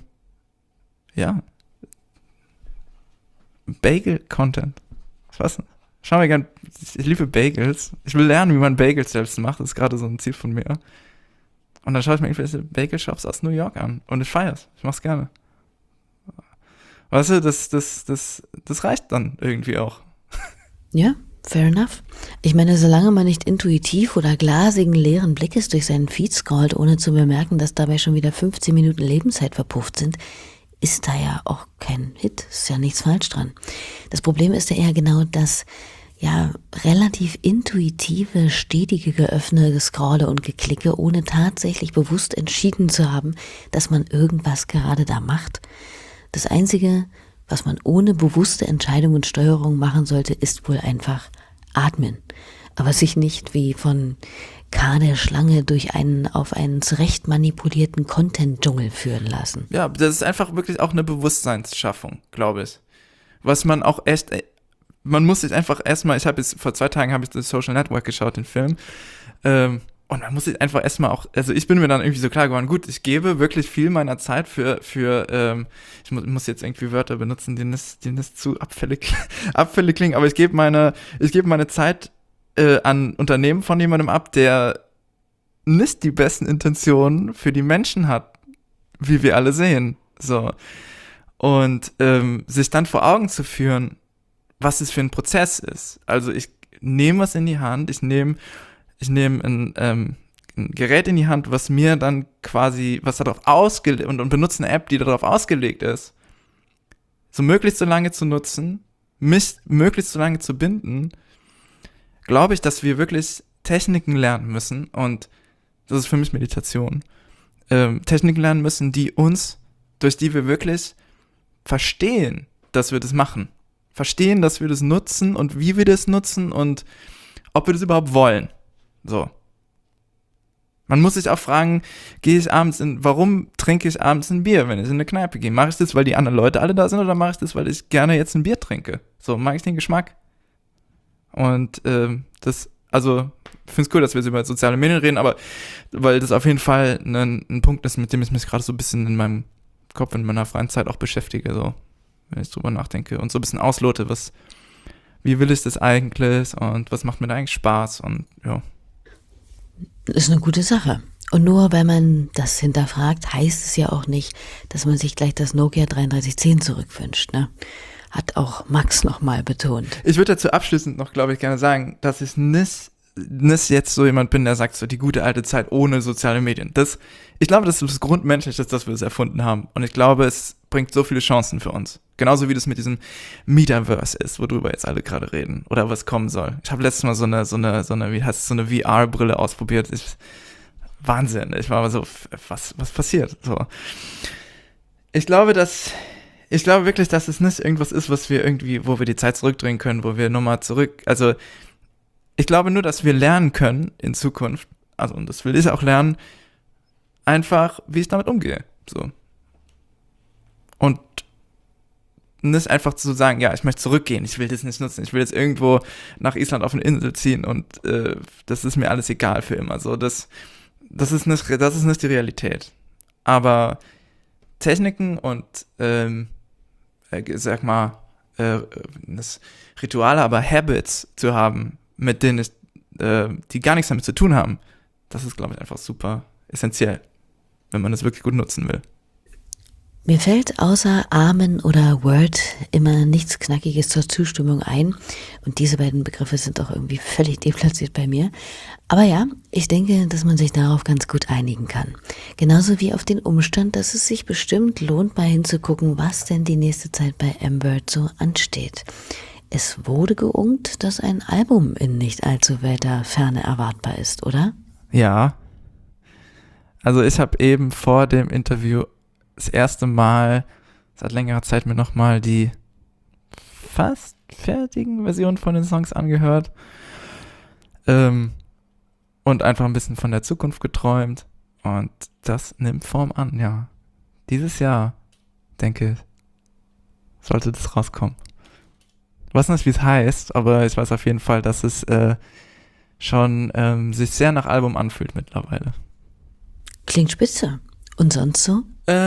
Bagel-Content, was? Schau mir gern, ich liebe Bagels. Ich will lernen, wie man Bagels selbst macht. Das ist gerade so ein Ziel von mir. Und dann schaue ich mir irgendwelche Bagel-Shops aus New York an. Und ich feier's. Ich mach's gerne. Weißt du, das reicht dann irgendwie auch. Ja, fair enough. Ich meine, solange man nicht intuitiv oder glasigen, leeren Blickes durch seinen Feed scrollt, ohne zu bemerken, dass dabei schon wieder 15 Minuten Lebenszeit verpufft sind, ist da ja auch kein Hit, ist ja nichts falsch dran. Das Problem ist ja eher genau das, relativ intuitive, stetige Geöffne, Gescrolle und Geklicke, ohne tatsächlich bewusst entschieden zu haben, dass man irgendwas gerade da macht. Das Einzige, was man ohne bewusste Entscheidung und Steuerung machen sollte, ist wohl einfach atmen. Aber sich nicht wie von K. der Schlange durch auf einen zurecht manipulierten Content-Dschungel führen lassen. Ja, das ist einfach wirklich auch eine Bewusstseinsschaffung, glaube ich. Was man auch man muss sich einfach erstmal, vor 2 Tagen habe ich das Social Network geschaut, den Film, und man muss sich einfach erstmal auch, also ich bin mir dann irgendwie so klar geworden, gut, ich gebe wirklich viel meiner Zeit für ich muss jetzt irgendwie Wörter benutzen, die nicht zu abfällig klingen, aber ich gebe meine Zeit an Unternehmen von jemandem ab, der nicht die besten Intentionen für die Menschen hat, wie wir alle sehen. So. Und sich dann vor Augen zu führen, was es für ein Prozess ist. Also ich nehme was in die Hand, ich nehme ein Gerät in die Hand, was mir dann quasi, was darauf ausgelegt und benutze eine App, die darauf ausgelegt ist, so möglichst so lange zu nutzen, mich möglichst so lange zu binden, glaube ich, dass wir wirklich Techniken lernen müssen, und das ist für mich Meditation, Techniken lernen müssen, durch die wir wirklich verstehen, dass wir das machen. Verstehen, dass wir das nutzen und wie wir das nutzen und ob wir das überhaupt wollen. So. Man muss sich auch fragen, warum trinke ich abends ein Bier, wenn ich in eine Kneipe gehe? Mache ich das, weil die anderen Leute alle da sind, oder mache ich das, weil ich gerne jetzt ein Bier trinke? So, mag ich den Geschmack? Und ich finde es cool, dass wir jetzt über soziale Medien reden, aber weil das auf jeden Fall ein Punkt ist, mit dem ich mich gerade so ein bisschen in meinem Kopf, in meiner freien Zeit auch beschäftige. So. wenn ich drüber nachdenke und so ein bisschen auslote, wie will ich das eigentlich und was macht mir da eigentlich Spaß und ja. Ist eine gute Sache. Und nur weil man das hinterfragt, heißt es ja auch nicht, dass man sich gleich das Nokia 3310 zurückwünscht, ne? Hat auch Max nochmal betont. Ich würde dazu abschließend noch, glaube ich, gerne sagen, dass ich nicht jetzt so jemand bin, der sagt, so die gute alte Zeit ohne soziale Medien. Ich glaube, das ist das Grundmenschliche, dass wir es erfunden haben. Und ich glaube, es bringt so viele Chancen für uns. Genauso wie das mit diesem Metaverse ist, worüber jetzt alle gerade reden. Oder was kommen soll. Ich habe letztes Mal so eine VR-Brille ausprobiert. Wahnsinn. Ich war aber so, was passiert? So. Ich glaube wirklich, dass es nicht irgendwas ist, wo wir die Zeit zurückdrehen können, wo wir nochmal also ich glaube nur, dass wir lernen können in Zukunft, also und das will ich auch lernen, einfach, wie ich damit umgehe. So. Und nicht einfach zu sagen, ja, ich möchte zurückgehen, ich will das nicht nutzen, ich will jetzt irgendwo nach Island auf eine Insel ziehen und das ist mir alles egal für immer. So, das ist nicht die Realität. Aber Techniken und Rituale, aber Habits zu haben, mit denen die gar nichts damit zu tun haben, das ist, glaube ich, einfach super essentiell, wenn man das wirklich gut nutzen will. Mir fällt außer Amen oder Word immer nichts Knackiges zur Zustimmung ein. Und diese beiden Begriffe sind auch irgendwie völlig deplatziert bei mir. Aber ja, ich denke, dass man sich darauf ganz gut einigen kann. Genauso wie auf den Umstand, dass es sich bestimmt lohnt, mal hinzugucken, was denn die nächste Zeit bei M-Bird so ansteht. Es wurde geunkt, dass ein Album in nicht allzu weiter Ferne erwartbar ist, oder? Ja. Also ich habe eben vor dem Interview das erste Mal seit längerer Zeit mir nochmal die fast fertigen Versionen von den Songs angehört und einfach ein bisschen von der Zukunft geträumt und das nimmt Form an, ja. Dieses Jahr, denke ich, sollte das rauskommen. Ich weiß nicht, wie es heißt, aber ich weiß auf jeden Fall, dass es schon sich sehr nach Album anfühlt mittlerweile. Klingt spitze. Und sonst so?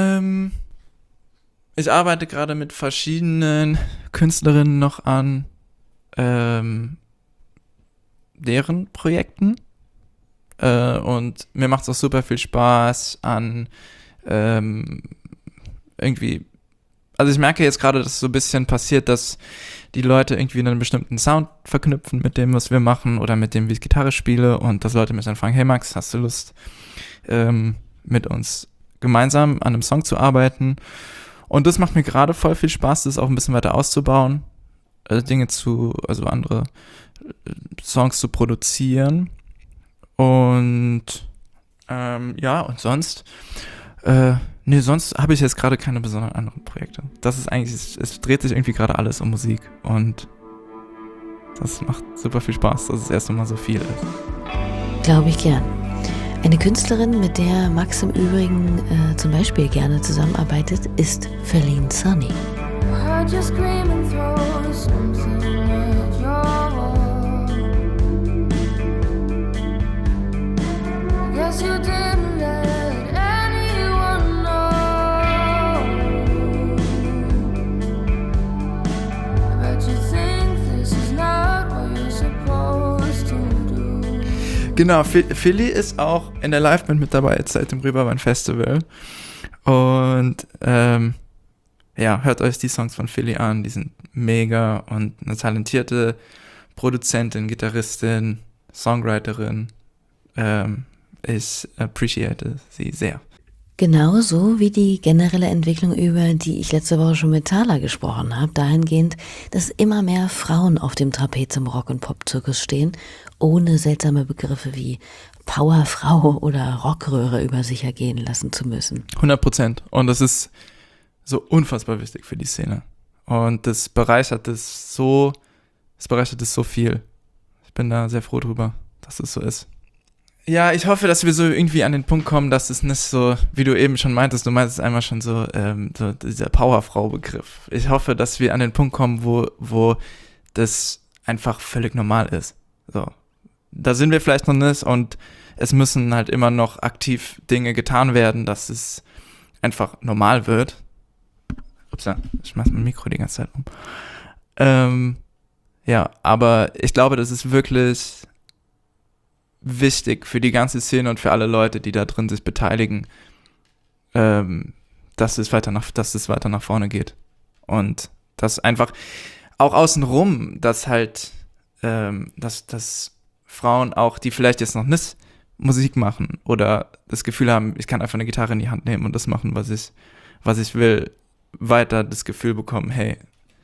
Ich arbeite gerade mit verschiedenen Künstlerinnen noch an deren Projekten und mir macht es auch super viel Spaß an irgendwie, also ich merke jetzt gerade, dass so ein bisschen passiert, dass die Leute irgendwie einen bestimmten Sound verknüpfen mit dem, was wir machen oder mit dem, wie ich Gitarre spiele und dass Leute mich dann fragen, hey Max, hast du Lust mit uns gemeinsam an einem Song zu arbeiten und das macht mir gerade voll viel Spaß, das auch ein bisschen weiter auszubauen, also andere Songs zu produzieren und und sonst sonst habe ich jetzt gerade keine besonderen anderen Projekte. Das ist eigentlich, es dreht sich irgendwie gerade alles um Musik und das macht super viel Spaß, dass es erst einmal so viel ist. Glaube ich gern. Eine Künstlerin, mit der Max im Übrigen zum Beispiel gerne zusammenarbeitet, ist Feline Sunny. Genau, Philly ist auch in der Liveband mit dabei jetzt seit dem Reeperbahn Festival und hört euch die Songs von Philly an, die sind mega und eine talentierte Produzentin, Gitarristin, Songwriterin, ich appreciate sie sehr. Genauso wie die generelle Entwicklung, über die ich letzte Woche schon mit Thala gesprochen habe, dahingehend, dass immer mehr Frauen auf dem Trapez im Rock- und Pop-Zirkus stehen, ohne seltsame Begriffe wie Powerfrau oder Rockröhre über sich ergehen lassen zu müssen. 100%. Und das ist so unfassbar wichtig für die Szene. Und das bereichert es so viel. Ich bin da sehr froh drüber, dass es so ist. Ja, ich hoffe, dass wir so irgendwie an den Punkt kommen, dass es nicht so, wie du eben schon meintest, du meintest einmal schon so dieser Powerfrau-Begriff. Ich hoffe, dass wir an den Punkt kommen, wo das einfach völlig normal ist. So. Da sind wir vielleicht noch nicht und es müssen halt immer noch aktiv Dinge getan werden, dass es einfach normal wird. Upsa, ich schmeiß mein Mikro die ganze Zeit um. Ja, aber ich glaube, das ist wirklich wichtig für die ganze Szene und für alle Leute, die da drin sich beteiligen, dass es weiter nach vorne geht. Und dass einfach auch außenrum, dass halt, dass Frauen auch, die vielleicht jetzt noch nicht Musik machen oder das Gefühl haben, ich kann einfach eine Gitarre in die Hand nehmen und das machen, was ich will, weiter das Gefühl bekommen, hey,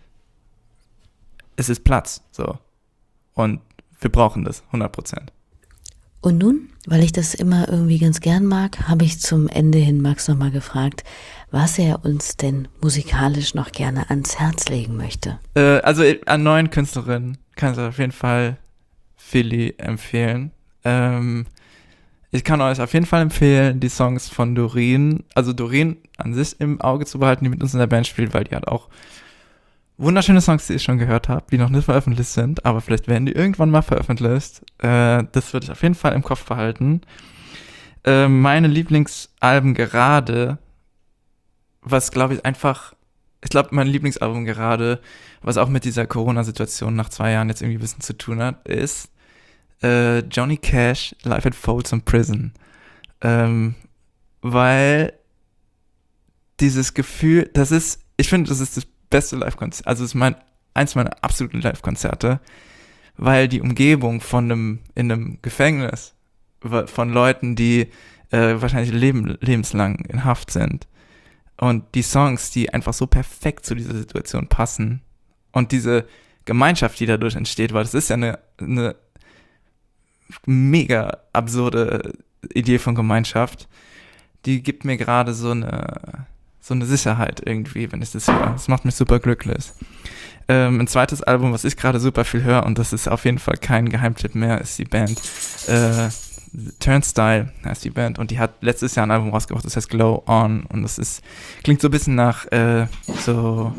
es ist Platz, so. Und wir brauchen das, 100%. Und nun, weil ich das immer irgendwie ganz gern mag, habe ich zum Ende hin Max nochmal gefragt, was er uns denn musikalisch noch gerne ans Herz legen möchte. Also an neuen Künstlerinnen kann ich auf jeden Fall Philly empfehlen. Ich kann euch auf jeden Fall empfehlen, die Songs von Doreen, also Doreen an sich im Auge zu behalten, die mit uns in der Band spielt, weil die hat auch wunderschöne Songs, die ich schon gehört habe, die noch nicht veröffentlicht sind, aber vielleicht werden die irgendwann mal veröffentlicht. Das würde ich auf jeden Fall im Kopf behalten. Meine Lieblingsalben gerade, was glaube ich einfach, mein Lieblingsalbum gerade, was auch mit dieser Corona-Situation nach 2 Jahren jetzt irgendwie ein bisschen zu tun hat, ist Johnny Cash, Live at Folsom Prison. Weil dieses Gefühl, ich finde, das ist das beste Live-Konzert, also es ist eins meiner absoluten Live-Konzerte, weil die Umgebung in einem Gefängnis von Leuten, die wahrscheinlich lebenslang in Haft sind und die Songs, die einfach so perfekt zu dieser Situation passen und diese Gemeinschaft, die dadurch entsteht, weil das ist ja eine mega absurde Idee von Gemeinschaft, die gibt mir gerade so eine Sicherheit irgendwie, wenn ich das höre. Das macht mich super glücklich. Ein zweites Album, was ich gerade super viel höre, und das ist auf jeden Fall kein Geheimtipp mehr, ist die Band Turnstile heißt die Band, und die hat letztes Jahr ein Album rausgebracht, das heißt Glow On, und das klingt so ein bisschen nach so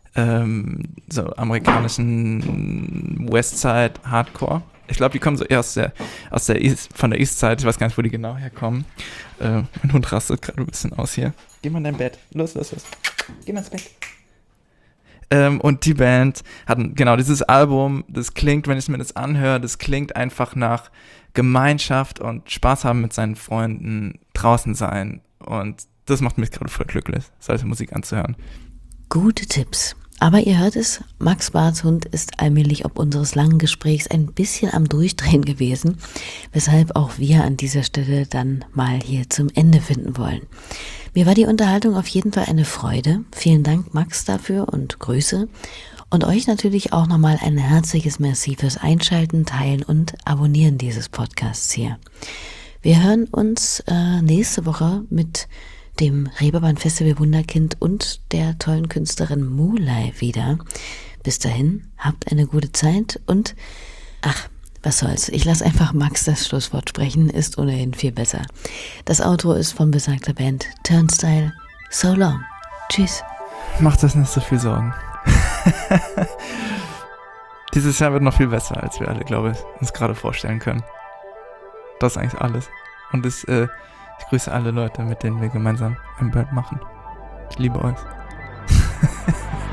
amerikanischen Westside Hardcore. Ich glaube, die kommen so eher von der East Side. Ich weiß gar nicht, wo die genau herkommen. Mein Hund rastet gerade ein bisschen aus hier. Geh mal in dein Bett. Los. Geh mal ins Bett. Und die Band hatten genau dieses Album, das klingt, wenn ich mir das anhöre, das klingt einfach nach Gemeinschaft und Spaß haben mit seinen Freunden, draußen sein. Und das macht mich gerade voll glücklich, solche Musik anzuhören. Gute Tipps. Aber ihr hört es, Max Barths Hund ist allmählich ob unseres langen Gesprächs ein bisschen am Durchdrehen gewesen, weshalb auch wir an dieser Stelle dann mal hier zum Ende finden wollen. Mir war die Unterhaltung auf jeden Fall eine Freude. Vielen Dank, Max, dafür und Grüße. Und euch natürlich auch nochmal ein herzliches Merci fürs Einschalten, Teilen und Abonnieren dieses Podcasts hier. Wir hören uns nächste Woche mit dem Reeperbahn Festival Wunderkind und der tollen Künstlerin Mulay wieder. Bis dahin, habt eine gute Zeit und was soll's, ich lasse einfach Max das Schlusswort sprechen, ist ohnehin viel besser. Das Outro ist von besagter Band Turnstile. So long. Tschüss. Macht das nicht so viel Sorgen. Dieses Jahr wird noch viel besser, als wir alle, glaube ich, uns gerade vorstellen können. Das ist eigentlich alles. Und ich grüße alle Leute, mit denen wir gemeinsam ein Bird machen. Ich liebe euch.